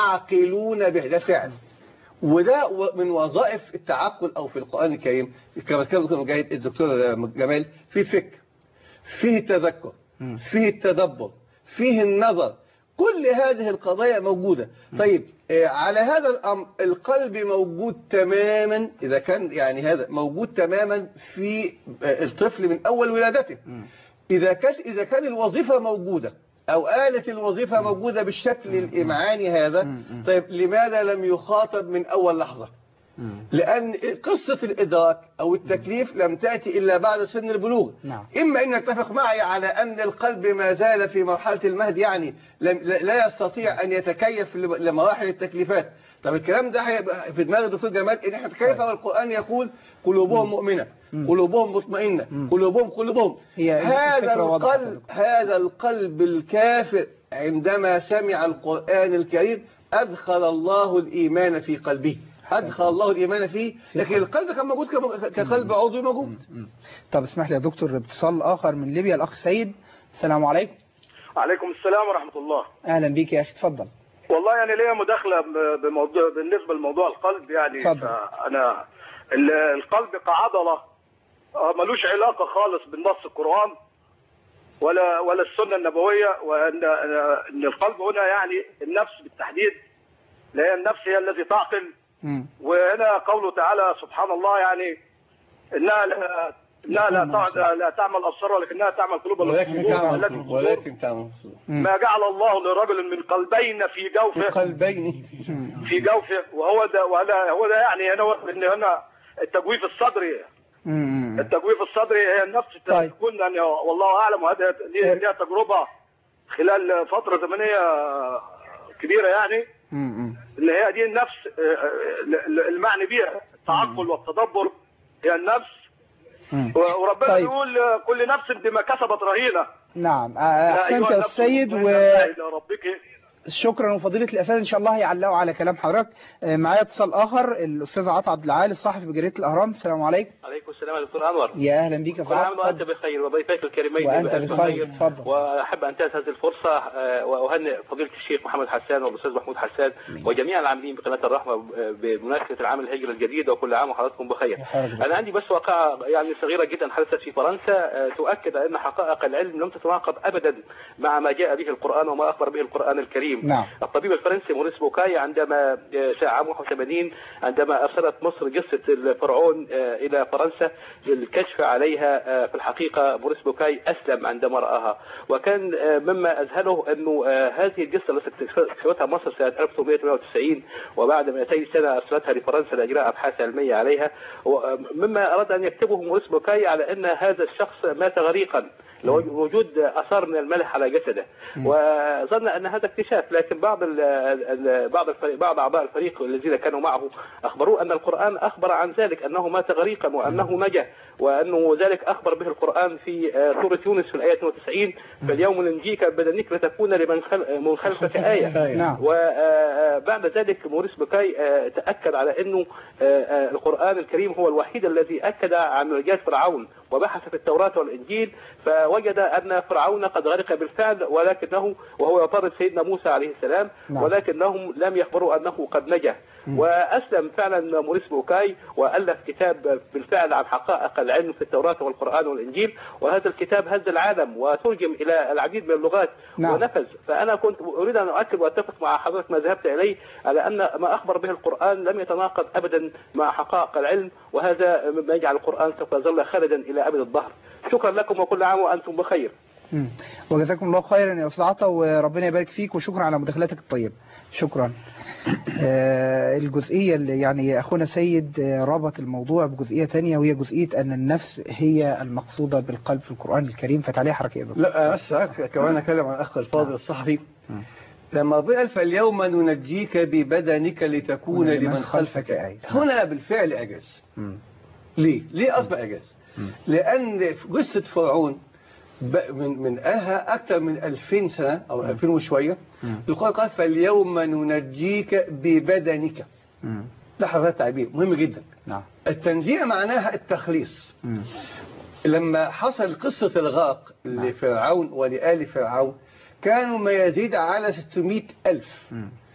Speaker 4: يعقلون به، ده فعل، وده من وظائف التعقل. أو في القرآن الكريم كما كان جاهد الدكتور جمال، في الفكر، فيه التذكر، فيه التدبر، فيه النظر، كل هذه القضايا موجودة. طيب على هذا الأمر القلب موجود تماما، إذا كان يعني هذا موجود تماما في الطفل من أول ولادته. إذا كان إذا كان الوظيفة موجودة أو آلة الوظيفة موجودة بالشكل الإمعاني هذا، طيب لماذا لم يخاطب من أول لحظة؟ لأن قصة الإدراك أو التكليف لم تأتي إلا بعد سن البلوغ.
Speaker 2: نعم.
Speaker 4: إما أن يتفق معي على أن القلب ما زال في مرحلة المهد، يعني لا يستطيع أن يتكيف لمراحل التكليفات. طب الكلام ده في دماغ الدكتور جمال إن احنا كيف والقرآن يقول قلوبهم مؤمنة، قلوبهم مطمئنة، قلوبهم قلوبهم. هذا القلب هذا القلب الكافر عندما سمع القرآن الكريم أدخل الله الإيمان في قلبه، أدخل الله الإيمان فيه، لكن القلب كان موجود كقلب عضوي موجود.
Speaker 2: طب اسمح لي يا دكتور اتصال آخر من ليبيا، الأخ سيد. السلام عليكم.
Speaker 7: عليكم السلام ورحمة الله.
Speaker 2: أهلا بيك يا أخي، اتفضل.
Speaker 7: والله يعني ليا مداخلة بموضوع بالنسبة لموضوع القلب. يعني
Speaker 2: اتفضل.
Speaker 7: أنا القلب كعضلة ملوش علاقة خالص بالنص القرآن ولا ولا السنة النبوية، وأن أن القلب هنا يعني النفس بالتحديد، لا هي النفس هي التي تعقل. وهنا قوله تعالى سبحان الله يعني إنها لا لا لا, لا تعمل الأبصار ولكنها تعمل قلوب
Speaker 4: ولكن تعمل ولكن تعمل
Speaker 7: ما جعل الله لرجل من قلبين في جوفه
Speaker 4: قلبين
Speaker 7: في جوفه، وهو ده وهذا هو ده يعني هنا ان هنا التجويف الصدري. التجويف الصدري هي النفس تكون يعني والله اعلم، وهذا ليها تجربه خلال فتره زمنيه كبيره يعني اللي هي دي النفس المعني بها التعقل والتدبر، هي النفس. وربنا
Speaker 2: طيب.
Speaker 7: يقول كل نفس بما كسبت رهينه.
Speaker 2: نعم احسنت يا السيد، وشكرا. وفضيلة الأفاضل إن شاء الله هيعلقوا على كلام حضرتك. معايا اتصال آخر، الأستاذ عطا عبد العال الصحفي بجريدة الأهرام. السلام عليكم.
Speaker 8: عليكم السلام يا دكتور أنور.
Speaker 2: يا أهلا بك يا
Speaker 8: كل عام وأنت بخير وضيفيك الكريمين
Speaker 2: وأنت بخير. تفضل.
Speaker 8: وأحب أنتهز هذه الفرصة وأهنئ فضيلة الشيخ محمد حسان والأستاذ محمود حسان وجميع العاملين بقناة الرحمة بمناسبة العام الهجري الجديد، وكل عام وحضراتكم بخير. أنا عندي بس واقعة يعني صغيرة جدا حدثت في فرنسا تؤكد أن حقائق العلم لم تتناقض أبدا مع ما جاء به القرآن وما أخبر به القرآن الكريم.
Speaker 2: نعم.
Speaker 8: الطبيب الفرنسي موريس بوكاي عندما شاع عام واحد وثمانين عندما أرسلت مصر جثة الفرعون إلى فرنسا للكشف عليها، في الحقيقة موريس بوكاي أسلم عندما رآها، وكان مما أذهله أنه هذه الجثة التي اكتشفتها مصر سنة ألف وثمانمائة وثمانية وتسعين وبعد مئتين سنة أرسلتها لفرنسا لإجراء أبحاث علمية عليها، مما أراد أن يكتبه موريس بوكاي على أن هذا الشخص مات غريقا لوجود أثار من الملح على جسده، وظن أن هذا اكتشاف. لكن بعض ال بعض الفريق بعض أعضاء الفريق الذين كانوا معه أخبروه أن القرآن أخبر عن ذلك، أنه مات غريقا وأنه نجا، وأنه ذلك أخبر به القرآن في سورة يونس في الآية اثنين وتسعين: فاليوم ننجيك بدنك لتكون لمن من خلفك آية. وبعد ذلك موريس بوكاي تأكد على أنه القرآن الكريم هو الوحيد الذي أكد عن نجاة فرعون، وبحث في التوراة والإنجيل فوجد أن فرعون قد غرق بالفعل، ولكنه وهو يطارد سيدنا موسى عليه السلام، ولكنهم لم يخبروا أنه قد نجا. وأسلم فعلا موريس بوكاي وألف كتاب بالفعل عن حقائق العلم في التوراة والقرآن والإنجيل، وهذا الكتاب هز العالم وترجم إلى العديد من اللغات. نعم. ونفذ. فأنا كنت أريد أن أؤكد وأتفق مع حضرتك ما ذهبت إليه على أن ما أخبر به القرآن لم يتناقض أبدا مع حقائق العلم، وهذا مما يجعل القرآن سوف يظل خالدا إلى أبد الظهر. شكرا لكم وكل عام وأنتم بخير.
Speaker 2: مم. وجزاكم الله خيرا يا أستاذ عطا، وربنا يبارك فيك، وشكرا على مداخلتك الطيبة. شكرا. آه الجزئية اللي يعني أخونا سيد آه ربط الموضوع بجزئية تانية، وهي جزئية أن النفس هي المقصودة بالقلب في القرآن الكريم، فتعليها حركة.
Speaker 4: لا بس كمان أكلم عن الأخ الفاضل الصحفي. لما ربنا قال فاليوم ننجيك ببدنك لتكون لمن خلفك آية، هنا بالفعل أجاز. ليه؟ ليه أصبح أجاز؟ لأن في قصة فرعون من من أها أكثر من ألفين سنة أو ألفين وشوية، القرآن قال فاليوم ننجيك ببدنك. ده حرف تعبير مهم جدا. التنجية معناها التخليص. لما حصل قصة الغرق لفرعون ولآل فرعون كانوا ما يزيد على ستمائة ألف،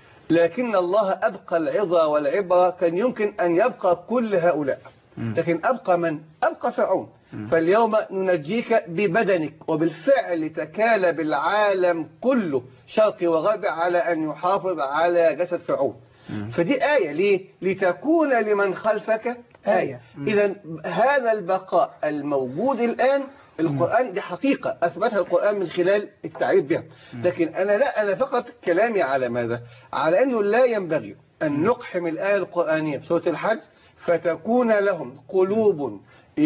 Speaker 4: لكن الله أبقى العظة والعبرة. كان يمكن أن يبقى كل هؤلاء، لكن أبقى من؟ أبقى فرعون. فاليوم ننجيك ببدنك، وبالفعل تكالب العالم كله شرقي وغربي على أن يحافظ على جسد فرعون. فدي آية ليه؟ لتكون لمن خلفك آية. إذا هذا البقاء الموجود الآن القرآن دي حقيقة أثبتها القرآن من خلال التعريف بها. لكن أنا لا أنا فقط كلامي على ماذا؟ على أنه لا ينبغي أن نقحم الآية القرآنية في سورة الحج فتكون لهم قلوب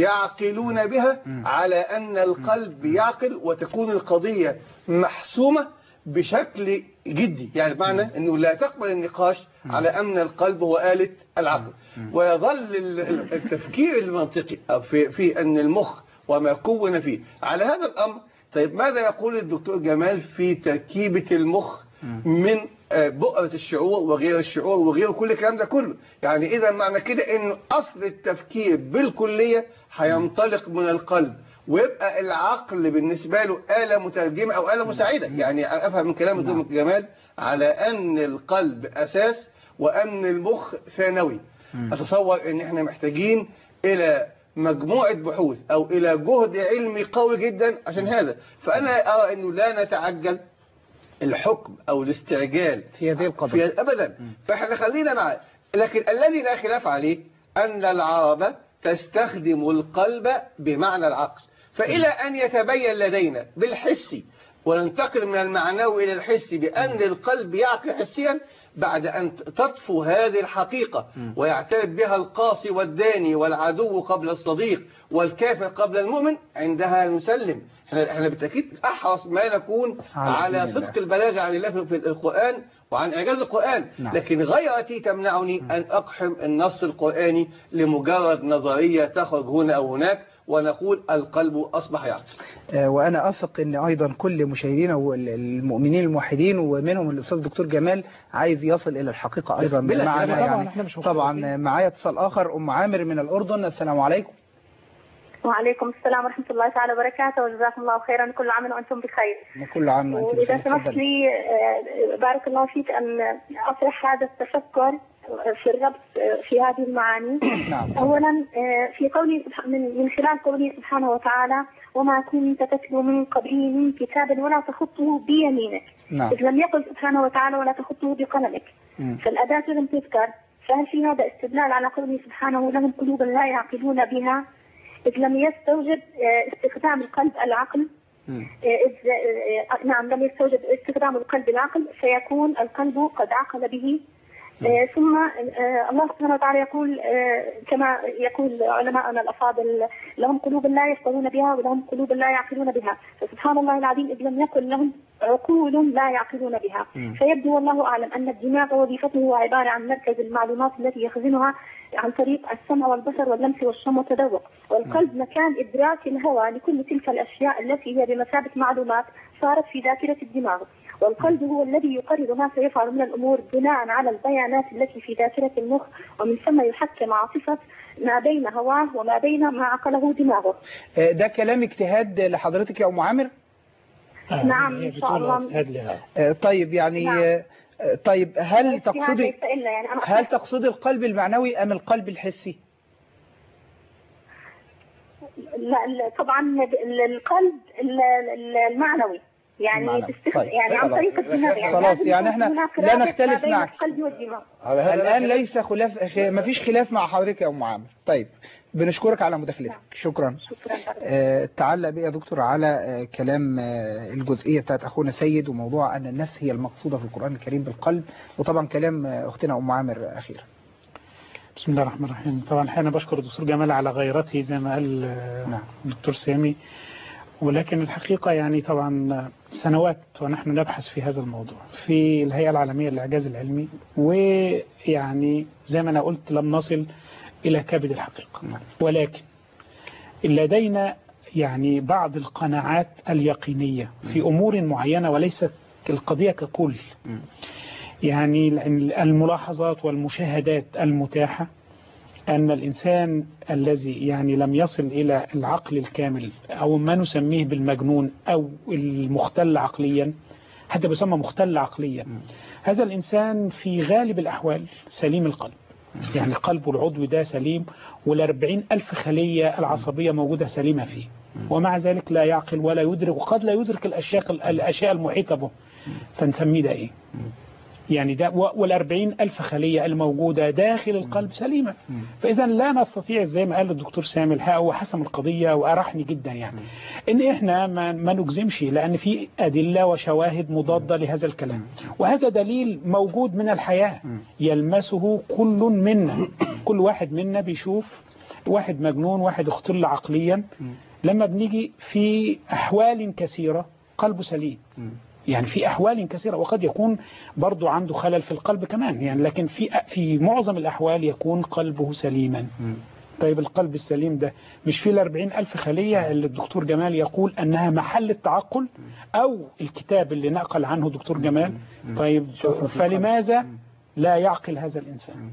Speaker 4: يعقلون بها على أن القلب يعقل، وتكون القضية محسومة بشكل جدي. يعني معنى أنه لا تقبل النقاش على أن القلب هو آلة العقل، ويظل التفكير المنطقي في, في أن المخ وما كون فيه على هذا الأمر. طيب ماذا يقول الدكتور جمال في تركيبة المخ من بؤرة الشعور وغير الشعور وغير كل الكلام ده كله؟ يعني إذا معنى كده أنه أصل التفكير بالكلية هينطلق من القلب، ويبقى العقل بالنسبة له آلة مترجمة أو آلة مساعدة. يعني أفهم من كلام الدكتور جمال على أن القلب أساس وأن المخ ثانوي. أتصور أن احنا محتاجين إلى مجموعة بحوث أو إلى جهد علمي قوي جدا عشان هذا. فأنا أرى أنه لا نتعجل الحكم أو الاستعجال
Speaker 2: في هذه القضية
Speaker 4: أبدا. فإحنا خلينا معه. لكن الذي لا خلاف عليه أن العرب تستخدم القلب بمعنى العقل، فإلى أن يتبين لدينا بالحسي وننتقل من المعنوي إلى الحسي بأن القلب يعقل حسيا، بعد أن تطفو هذه الحقيقة ويعترف بها القاصي والداني والعدو قبل الصديق والكافر قبل المؤمن، عندها نسلم. احنا بالتأكيد أحرص ما نكون على صدق البلاغة عن الله في القرآن وعن إعجاز القرآن. لكن غيرتي تمنعني أن أقحم النص القرآني لمجرد نظرية تخرج هنا أو هناك ونقول القلب أصبح يعقل.
Speaker 2: وأنا أثق أن أيضا كل مشاهدينا والمؤمنين الموحدين ومنهم الأستاذ الدكتور جمال عايز يصل إلى الحقيقة أيضا معنا. يعني طبعا معايا اتصال آخر، أم عامر من الأردن. السلام عليكم.
Speaker 9: وعليكم السلام ورحمة الله تعالى وبركاته، وجزاكم الله خيرا. كل عام وأنتم بخير.
Speaker 2: كل عام وأنتم بخير.
Speaker 9: وإذا سمحت لي بارك الله فيك أن أطرح هذا التفكر في الربط في هذه المعاني.
Speaker 2: نعم.
Speaker 9: أولا في قوله من خلال قوله سبحانه وتعالى وما كنت تتلو من قبله من كتاب ولا تخطه بيمينك.
Speaker 2: نعم.
Speaker 9: إذ لم يقل سبحانه وتعالى ولا تخطه بقلمك، فالأداة لم تذكر. فهل في هذا استدلال على قوله سبحانه لهم قلوب لا يعقلون بها، إذ لم يستوجب استخدام القلب العقل؟ إذ نعم لم يستوجب استخدام القلب العقل، فيكون القلب قد عقل به. ثم الله سبحانه وتعالى يقول كما يقول علماءنا الأفاضل لهم قلوب لا يفقهون بها ولهم قلوب لا يعقلون بها. فسبحان الله العظيم إذ لم يقل لهم عقول لا يعقلون بها. فيبدو والله أعلم أن الدماغ وظيفته هو عبارة عن مركز المعلومات التي يخزنها عن طريق السمع والبصر واللمس والشم والتذوق، والقلب مكان إدراك الهوى لكل تلك الأشياء التي هي بمثابة معلومات صارت في ذاكرة الدماغ. والقلب هو الذي يقرر ما سيفعل من الأمور بناء على البيانات التي في ذاكرة المخ، ومن ثم يحكم عاطفة ما بين هواه وما بين ما عقله دماغه.
Speaker 2: ده كلام اجتهاد لحضرتك يا أم عامر؟
Speaker 9: نعم إن شاء الله.
Speaker 2: طيب يعني نعم. طيب هل تقصدي
Speaker 9: يعني
Speaker 2: هل تقصدي القلب المعنوي أم القلب الحسي؟
Speaker 9: لا طبعا القلب المعنوي. يعني بستخ...
Speaker 2: طيب.
Speaker 9: يعني عن طريق الدماغ يعني
Speaker 2: خلاص يعني احنا لا نختلف معك
Speaker 9: القلب والدماغ.
Speaker 2: الآن ليس خلاف، ما فيش خلاف مع حضرتك يا أم عامر. طيب بنشكرك على مداخلتك. شكرا.
Speaker 9: شكرا.
Speaker 2: آه تعلق بي يا دكتور على آه كلام آه الجزئية بتاعت أخونا سيد وموضوع أن النفس هي المقصودة في القرآن الكريم بالقلب، وطبعا كلام آه أختنا أم عامر أخيرا.
Speaker 3: بسم الله الرحمن الرحيم. طبعا أنا بشكر الدكتور جمال على غيرته زي ما قال نعم. الدكتور سامي، ولكن الحقيقة يعني طبعا سنوات ونحن نبحث في هذا الموضوع في الهيئة العالمية للإعجاز العلمي، ويعني زي ما أنا قلت لم نصل إلى كبد الحقيقة، ولكن لدينا يعني بعض القناعات اليقينية في أمور معينة وليست القضية ككل. يعني الملاحظات والمشاهدات المتاحة أن الإنسان الذي يعني لم يصل إلى العقل الكامل أو ما نسميه بالمجنون أو المختل عقليا، حتى بيسمى مختل عقليا، هذا الإنسان في غالب الأحوال سليم القلب، يعني قلبه العضوي ده سليم، والأربعين ألف خلية العصبية موجودة سليمة فيه، ومع ذلك لا يعقل ولا يدرك، وقد لا يدرك الأشياء الأشياء المحيطة به، فنسميه ده إيه؟ يعني ده والأربعين ألف خلية الموجودة داخل القلب سليمة. فإذا لا نستطيع زي ما قال الدكتور سامي الحق وحسم القضية وأرحني جدا يعني إن إحنا ما, ما نجزمش، لأن في أدلة وشواهد مضادة لهذا الكلام، وهذا دليل موجود من الحياة يلمسه كل منا، كل واحد منا بيشوف واحد مجنون، واحد اختل عقليا، لما بنيجي في أحوال كثيرة قلبه سليم، يعني في أحوال كثيرة، وقد يكون برضو عنده خلل في القلب كمان يعني، لكن في في معظم الأحوال يكون قلبه سليما. طيب القلب السليم ده مش فيه الأربعين ألف خلية اللي الدكتور جمال يقول أنها محل التعقل، أو الكتاب اللي نقل عنه دكتور جمال؟ طيب فلماذا لا يعقل هذا الإنسان؟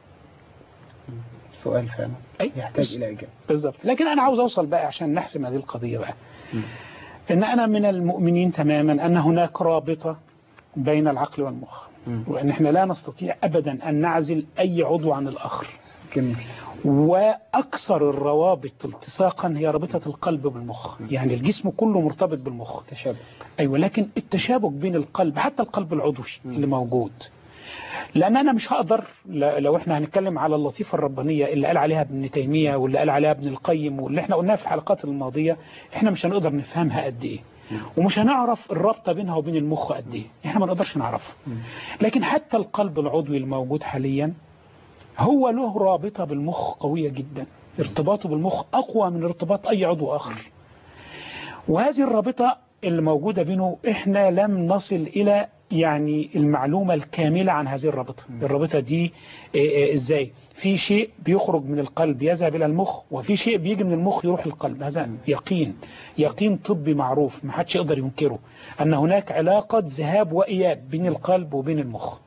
Speaker 2: سؤال فعلا يحتاج إلى إجابة.
Speaker 3: بالضبط. لكن أنا عاوز أوصل بقى عشان نحسم هذه القضية بقى، إن أنا من المؤمنين تماما أن هناك رابطة بين العقل والمخ، وأن احنا لا نستطيع أبدا أن نعزل أي عضو عن الآخر.
Speaker 2: جميل.
Speaker 3: وأكثر الروابط التصاقا هي رابطة القلب بالمخ، يعني الجسم كله مرتبط بالمخ.
Speaker 2: تشابك.
Speaker 3: أيوة، لكن التشابك بين القلب حتى القلب العضوي اللي موجود، لأن أنا مش هقدر لو احنا هنتكلم على اللطيفة الربانية اللي قال عليها ابن تيمية واللي قال عليها ابن القيم واللي احنا قلناها في الحلقات الماضية، احنا مش هنقدر نفهمها قد ايه، ومش هنعرف الرابطة بينها وبين المخ قد ايه، احنا ما نقدرش نعرفها. لكن حتى القلب العضوي الموجود حاليا هو له رابطة بالمخ قوية جدا، ارتباطه بالمخ أقوى من ارتباط أي عضو آخر. وهذه الرابطة اللي موجودة بينه احنا لم نصل إلى يعني المعلومة الكاملة عن هذه الرابطة. الرابطة دي ازاي؟ في شيء بيخرج من القلب يذهب إلى المخ، وفي شيء بيجي من المخ يروح للقلب. هذا يقين، يقين طبي معروف ما حدش يقدر ينكره، أن هناك علاقة ذهاب وإياب بين القلب وبين المخ.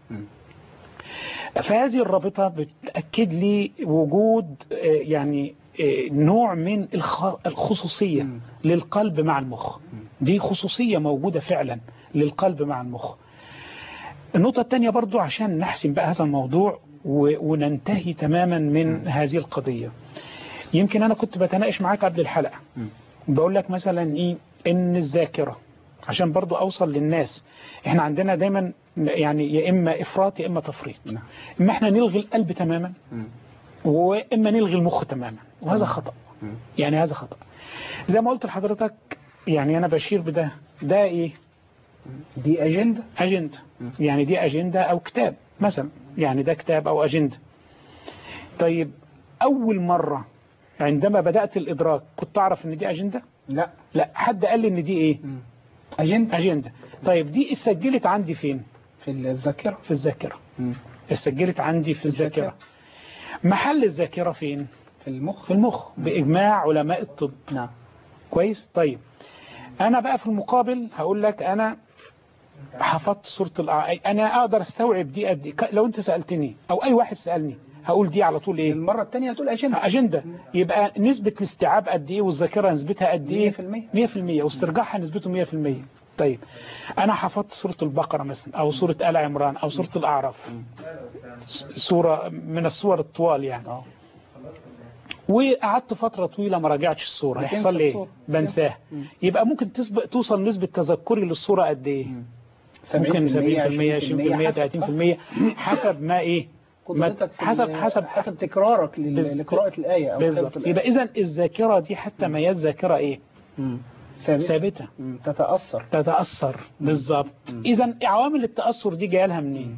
Speaker 3: فهذه الرابطة بتأكد لي وجود يعني نوع من الخصوصية للقلب مع المخ. دي خصوصية موجودة فعلا للقلب مع المخ. النقطة الثانية برضو عشان نحسم بقى هذا الموضوع وننتهي تماما من هذه القضية، يمكن أنا كنت بتناقش معاك قبل الحلقة بقول لك مثلا إيه إن الذاكرة، عشان برضو أوصل للناس، إحنا عندنا دايما يعني يا إما إفراط يا إما تفريط، إما إحنا نلغي القلب تماما وإما نلغي المخ تماما، وهذا خطأ. يعني هذا خطأ زي ما قلت لحضرتك، يعني أنا بشير بده، ده إيه؟
Speaker 2: دي أجندة
Speaker 3: أجندة يعني دي أجندة أو كتاب مثلا، يعني ده كتاب أو أجندة. طيب أول مرة عندما بدأت الإدراك كنت أعرف إن دي أجندة؟
Speaker 2: لا
Speaker 3: لا، حد قال لي إن دي إيه؟
Speaker 2: أجندة.
Speaker 3: أجندة. طيب دي اتسجلت عندي فين؟
Speaker 2: في الذاكرة.
Speaker 3: في الذاكرة. اتسجلت عندي في الذاكرة. محل الذاكرة فين؟
Speaker 2: في المخ.
Speaker 3: في المخ بإجماع علماء الطب.
Speaker 2: نعم.
Speaker 3: كويس. طيب أنا بقى في المقابل هقول لك أنا حفظت سورة الأعراف، أنا أقدر أستوعب دي قد إيه؟ لو أنت سألتني أو أي واحد سألني هقول دي على طول إيه؟
Speaker 2: المرة الثانية هتقول أجندة.
Speaker 3: أجندة. يبقى نسبة الاستيعاب قد إيه والذاكرة نسبتها قد إيه؟
Speaker 2: مية في المية.
Speaker 3: مية في المية واسترجاعها نسبته مية في المية. طيب أنا حفظت سورة البقرة مثلا أو سورة آل عمران أو سورة الأعراف، سورة من السور الطوال يعني، وقعدت فترة طويلة ما راجعتش الصورة، هيحصل لي ايه؟ بنساها. يبقى ممكن تسبق توصل نسبة تذكري للصورة قد ايه؟ ممكن سبعين بالمية عشرين بالمية ثلاثين بالمية حسب ما ايه؟
Speaker 2: حسب حسب حسب تكرارك لقراءة الآية أو
Speaker 3: بالظبط. يبقى إذا الذاكرة دي حتى ما هي الذاكرة ايه؟
Speaker 2: ثابتة,
Speaker 3: ثابتة.
Speaker 2: تتأثر
Speaker 3: تتأثر بالظبط. إذا عوامل التأثر دي جايه لها منين؟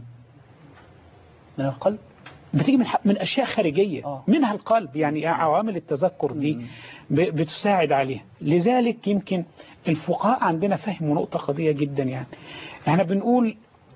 Speaker 2: من القلب،
Speaker 3: بتيجي من من أشياء خارجية آه. منها القلب. يعني عوامل التذكر دي بتساعد عليها. لذلك يمكن الفقهاء عندنا فهموا نقطة قضية جدا. يعني احنا بنقول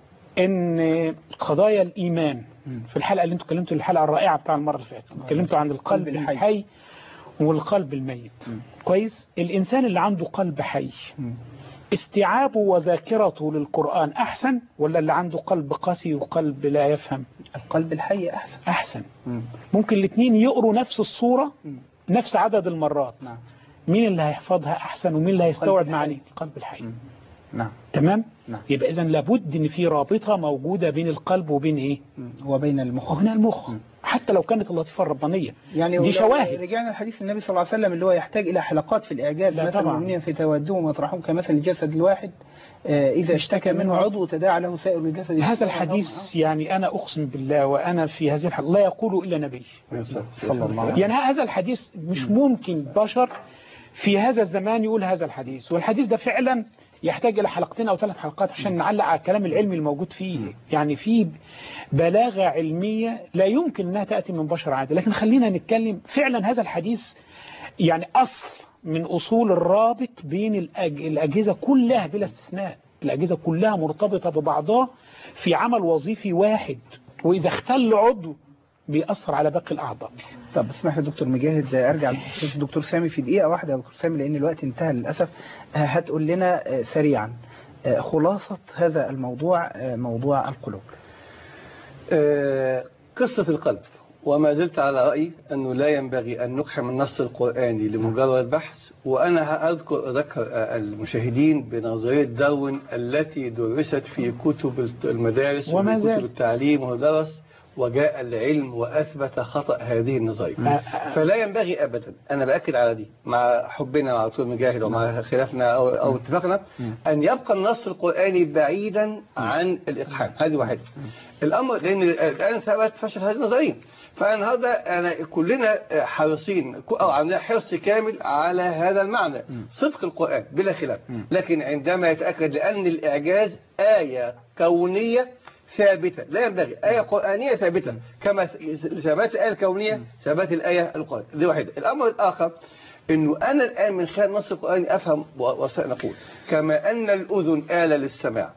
Speaker 3: ان قضايا الإيمان في الحلقة اللي انتوا اتكلمتوا الحلقة الرائعة بتاع المرة اللي فاتت اتكلمتوا عن القلب الحي والقلب الميت. م. كويس. الإنسان اللي عنده قلب حي م. استيعابه وذاكرته للقرآن أحسن ولا اللي عنده قلب قاسي وقلب لا يفهم؟
Speaker 2: القلب الحي أحسن.
Speaker 3: أحسن. م. ممكن الاثنين يقروا نفس الصورة م. نفس عدد المرات. نعم. مين اللي هيحفظها أحسن ومين اللي هيستوعب معاني؟ القلب الحي. م.
Speaker 2: نعم.
Speaker 3: تمام.
Speaker 2: نعم.
Speaker 3: يبقى إذن لابد ان في رابطة موجودة بين القلب وبين ايه؟
Speaker 2: وبين المخ.
Speaker 3: وبين المخ. م. حتى لو كانت اللطيفة الربانية.
Speaker 2: يعني
Speaker 3: دي شواهد.
Speaker 2: رجعنا الحديث النبي صلى الله عليه وسلم اللي هو يحتاج إلى حلقات في الإعجاز. مثلا المؤمنين في تودهم ويطرحون كمثل الجسد الواحد آه إذا اشتكى منه عضو تداعى له سائر الجسد.
Speaker 3: هذا الحديث يعني أنا أقسم بالله وأنا في هذه الحلقة لا يقول إلا نبي
Speaker 2: صلى الله عليه وسلم.
Speaker 3: يعني هذا الحديث مش ممكن بشر في هذا الزمان يقول هذا الحديث. والحديث ده فعلا يحتاج إلى حلقتين أو ثلاث حلقات عشان نعلق على الكلام العلمي الموجود فيه. يعني في بلاغة علمية لا يمكن أنها تأتي من بشر عادي. لكن خلينا نتكلم فعلا هذا الحديث يعني أصل من أصول الرابط بين الأج... الأجهزة كلها بلا استثناء. الأجهزة كلها مرتبطة ببعضها في عمل وظيفي واحد، وإذا اختل عضو بيأثر على باقي الأعضاء.
Speaker 2: طب اسمح لي دكتور مجاهد أرجع للدكتور سامي في دقيقة واحدة يا دكتور سامي لأن الوقت انتهى للأسف. هتقول لنا سريعا خلاصة هذا الموضوع، موضوع القلوب.
Speaker 4: قصة القلب، وما زلت على رأيي أنه لا ينبغي أن نقحم النص القرآني لمجرد بحث. وأنا أذكر أذكر المشاهدين بنظرية داروين التي درست في كتب المدارس وفي كتب التعليم ودرس وجاء العلم وأثبت خطأ هذه النظرية. فلا ينبغي أبدا، أنا بأكد على دي مع حبنا مع دكتور مجاهد ومع خلافنا أو, أو اتفاقنا، أن يبقى النص القرآني بعيدا عن الإقحام. هذه واحدة. الأمر لأن الآن ثبت فشل هذه النظرية. فالنهارده أنا كلنا حريصين أو عندنا حرص كامل على هذا المعنى، صدق القرآن بلا خلاف. لكن عندما يتأكد لأن الإعجاز آية كونية ثابتة، لا ينبغي آية قرآنية ثابتة كما ثبات الآية الكونية ثبات الآية القرآنية. دي واحدة. الأمر الآخر إنه أنا الآن من خلال نص القرآن أفهم وسنقول كما أن الأذن آلة للسماع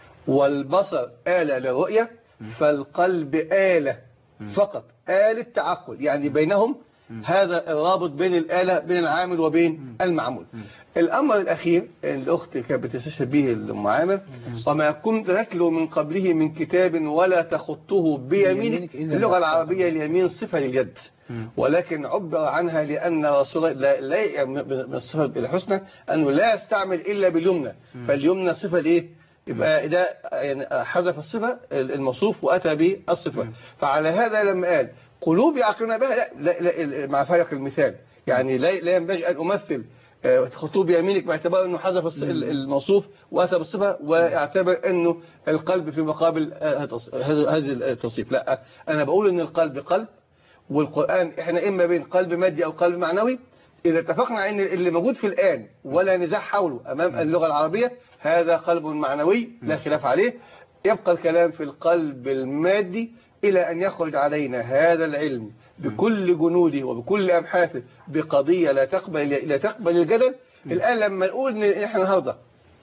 Speaker 4: والبصر آلة للرؤية، فالقلب آلة فقط، آلة تعقل. يعني بينهم هذا الرابط بين الآلة بين العامل وبين المعمول. الأمر الأخير الأخت كانت بتستشهد به المعامل، وما كنت تتلو من قبله من كتاب ولا تخطه بيمينك. اللغة العربية اليمين صفة لليد، ولكن عبر عنها لأن رسول الله لا من الصفة الحسنى أنه لا يستعمل إلا باليمنى، فاليمنى صفة لإيه؟ يبقى ده يعني حذف الصفة الموصوف وأتى بالصفة. فعلى هذا لما قال قلوب يعقلون بها، لا, لا, لا مع فارق المثال. يعني لا, لا ينبغي أن أمثل خطوب يمينك باعتبار أنه حذف الموصوف وأتى بالصفة واعتبر أنه القلب في مقابل هذا التوصيف. لا، أنا بقول أن القلب قلب، والقرآن إحنا إما بين قلب مادي أو قلب معنوي. إذا اتفقنا أن اللي موجود في الآن ولا نزاع حوله أمام اللغة العربية هذا قلب معنوي لا خلاف عليه. يبقى الكلام في القلب المادي إلى أن يخرج علينا هذا العلم بكل جنوده وبكل أبحاثه بقضية لا تقبل لا تقبل الجدل. الآن لما نقول إن إحنا النهارده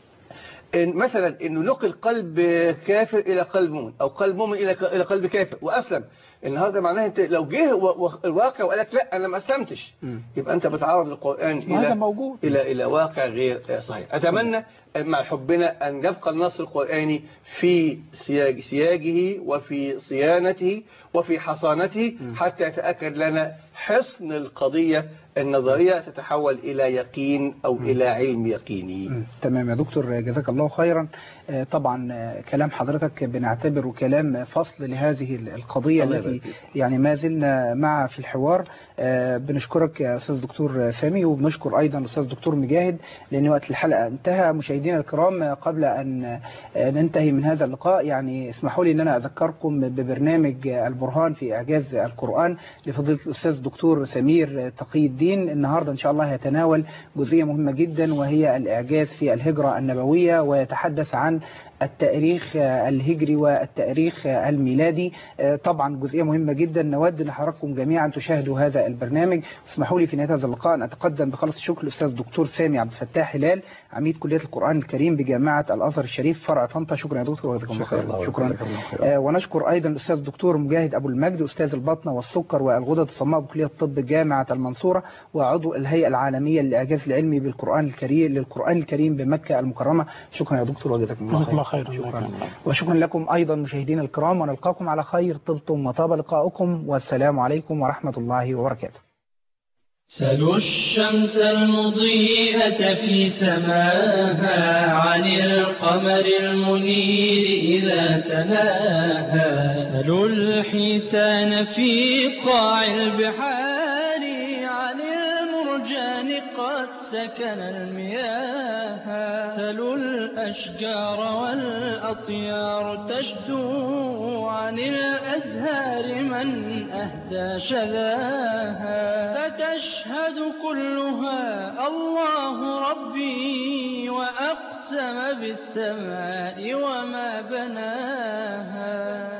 Speaker 4: إن مثلا إنه نقل قلب كافر إلى قلب مؤمن أو قلب مؤمن إلى إلى قلب كافر وأسلم، النهارده معناه انت لو جه الواقع وقال لك لا انا ما اسلمتش، يبقى انت بتعرض القرآن الى
Speaker 3: موجود.
Speaker 4: الى الى واقع غير صحيح. اتمنى مع حبنا أن يبقى النص القرآني في سياج سياجه وفي صيانته وفي حصانته حتى يتأكد لنا حصن القضية النظرية تتحول إلى يقين أو م. إلى علم يقيني.
Speaker 2: م. تمام يا دكتور، جزاك الله خيرا. طبعا كلام حضرتك بنعتبره كلام فصل لهذه القضية التي يعني ما زلنا مع في الحوار. بنشكرك يا أستاذ دكتور سامي، وبنشكر أيضا الأستاذ دكتور مجاهد لأن وقت الحلقة انتهى. مشاهدينا الكرام، قبل أن ننتهي من هذا اللقاء يعني اسمحوا لي أن أنا أذكركم ببرنامج البرهان في إعجاز القرآن لفضيلة الأستاذ الدكتور سمير تقي الدين. النهاردة إن شاء الله يتناول جزئية مهمة جدا وهي الإعجاز في الهجرة النبوية، ويتحدث عن التاريخ الهجري والتاريخ الميلادي. طبعا جزئية مهمة جدا، نود ان حضراتكم جميعا تشاهدوا هذا البرنامج. اسمحوا لي في نهاية هذا اللقاء ان اتقدم بخالص الشكر للاستاذ الدكتور سامي عبد الفتاح هلال، عميد كلية القرآن الكريم بجامعة الازهر الشريف فرع طنطا. شكرا يا دكتور وجزاكم الله خيرا. شكرا. آه ونشكر ايضا الاستاذ الدكتور مجاهد ابو المجد، استاذ البطنة والسكر والغدد الصماء بكلية الطب جامعة المنصورة، وعضو الهيئة العالمية للاعجاز العلمي بالقرآن الكريم للقرآن الكريم بمكة المكرمة. شكرا يا دكتور وجزاكم الله خيرا. شكرا. وشكرا لكم أيضا مشاهدينا الكرام، ونلقاكم على خير. طبتم وطاب لقاؤكم، والسلام عليكم ورحمة الله وبركاته.
Speaker 1: سلوا الشمس المضيئة في سماها عن القمر المنير إذا تلاها، سلوا الحيتان في قاع البحار عن المرجان قد سكن المياه، سلوا الأشجار والأطيار تشدو عن الأزهار من أهدى شذاها، فتشهد كلها الله ربي وأقسم بالسماء وما بناها.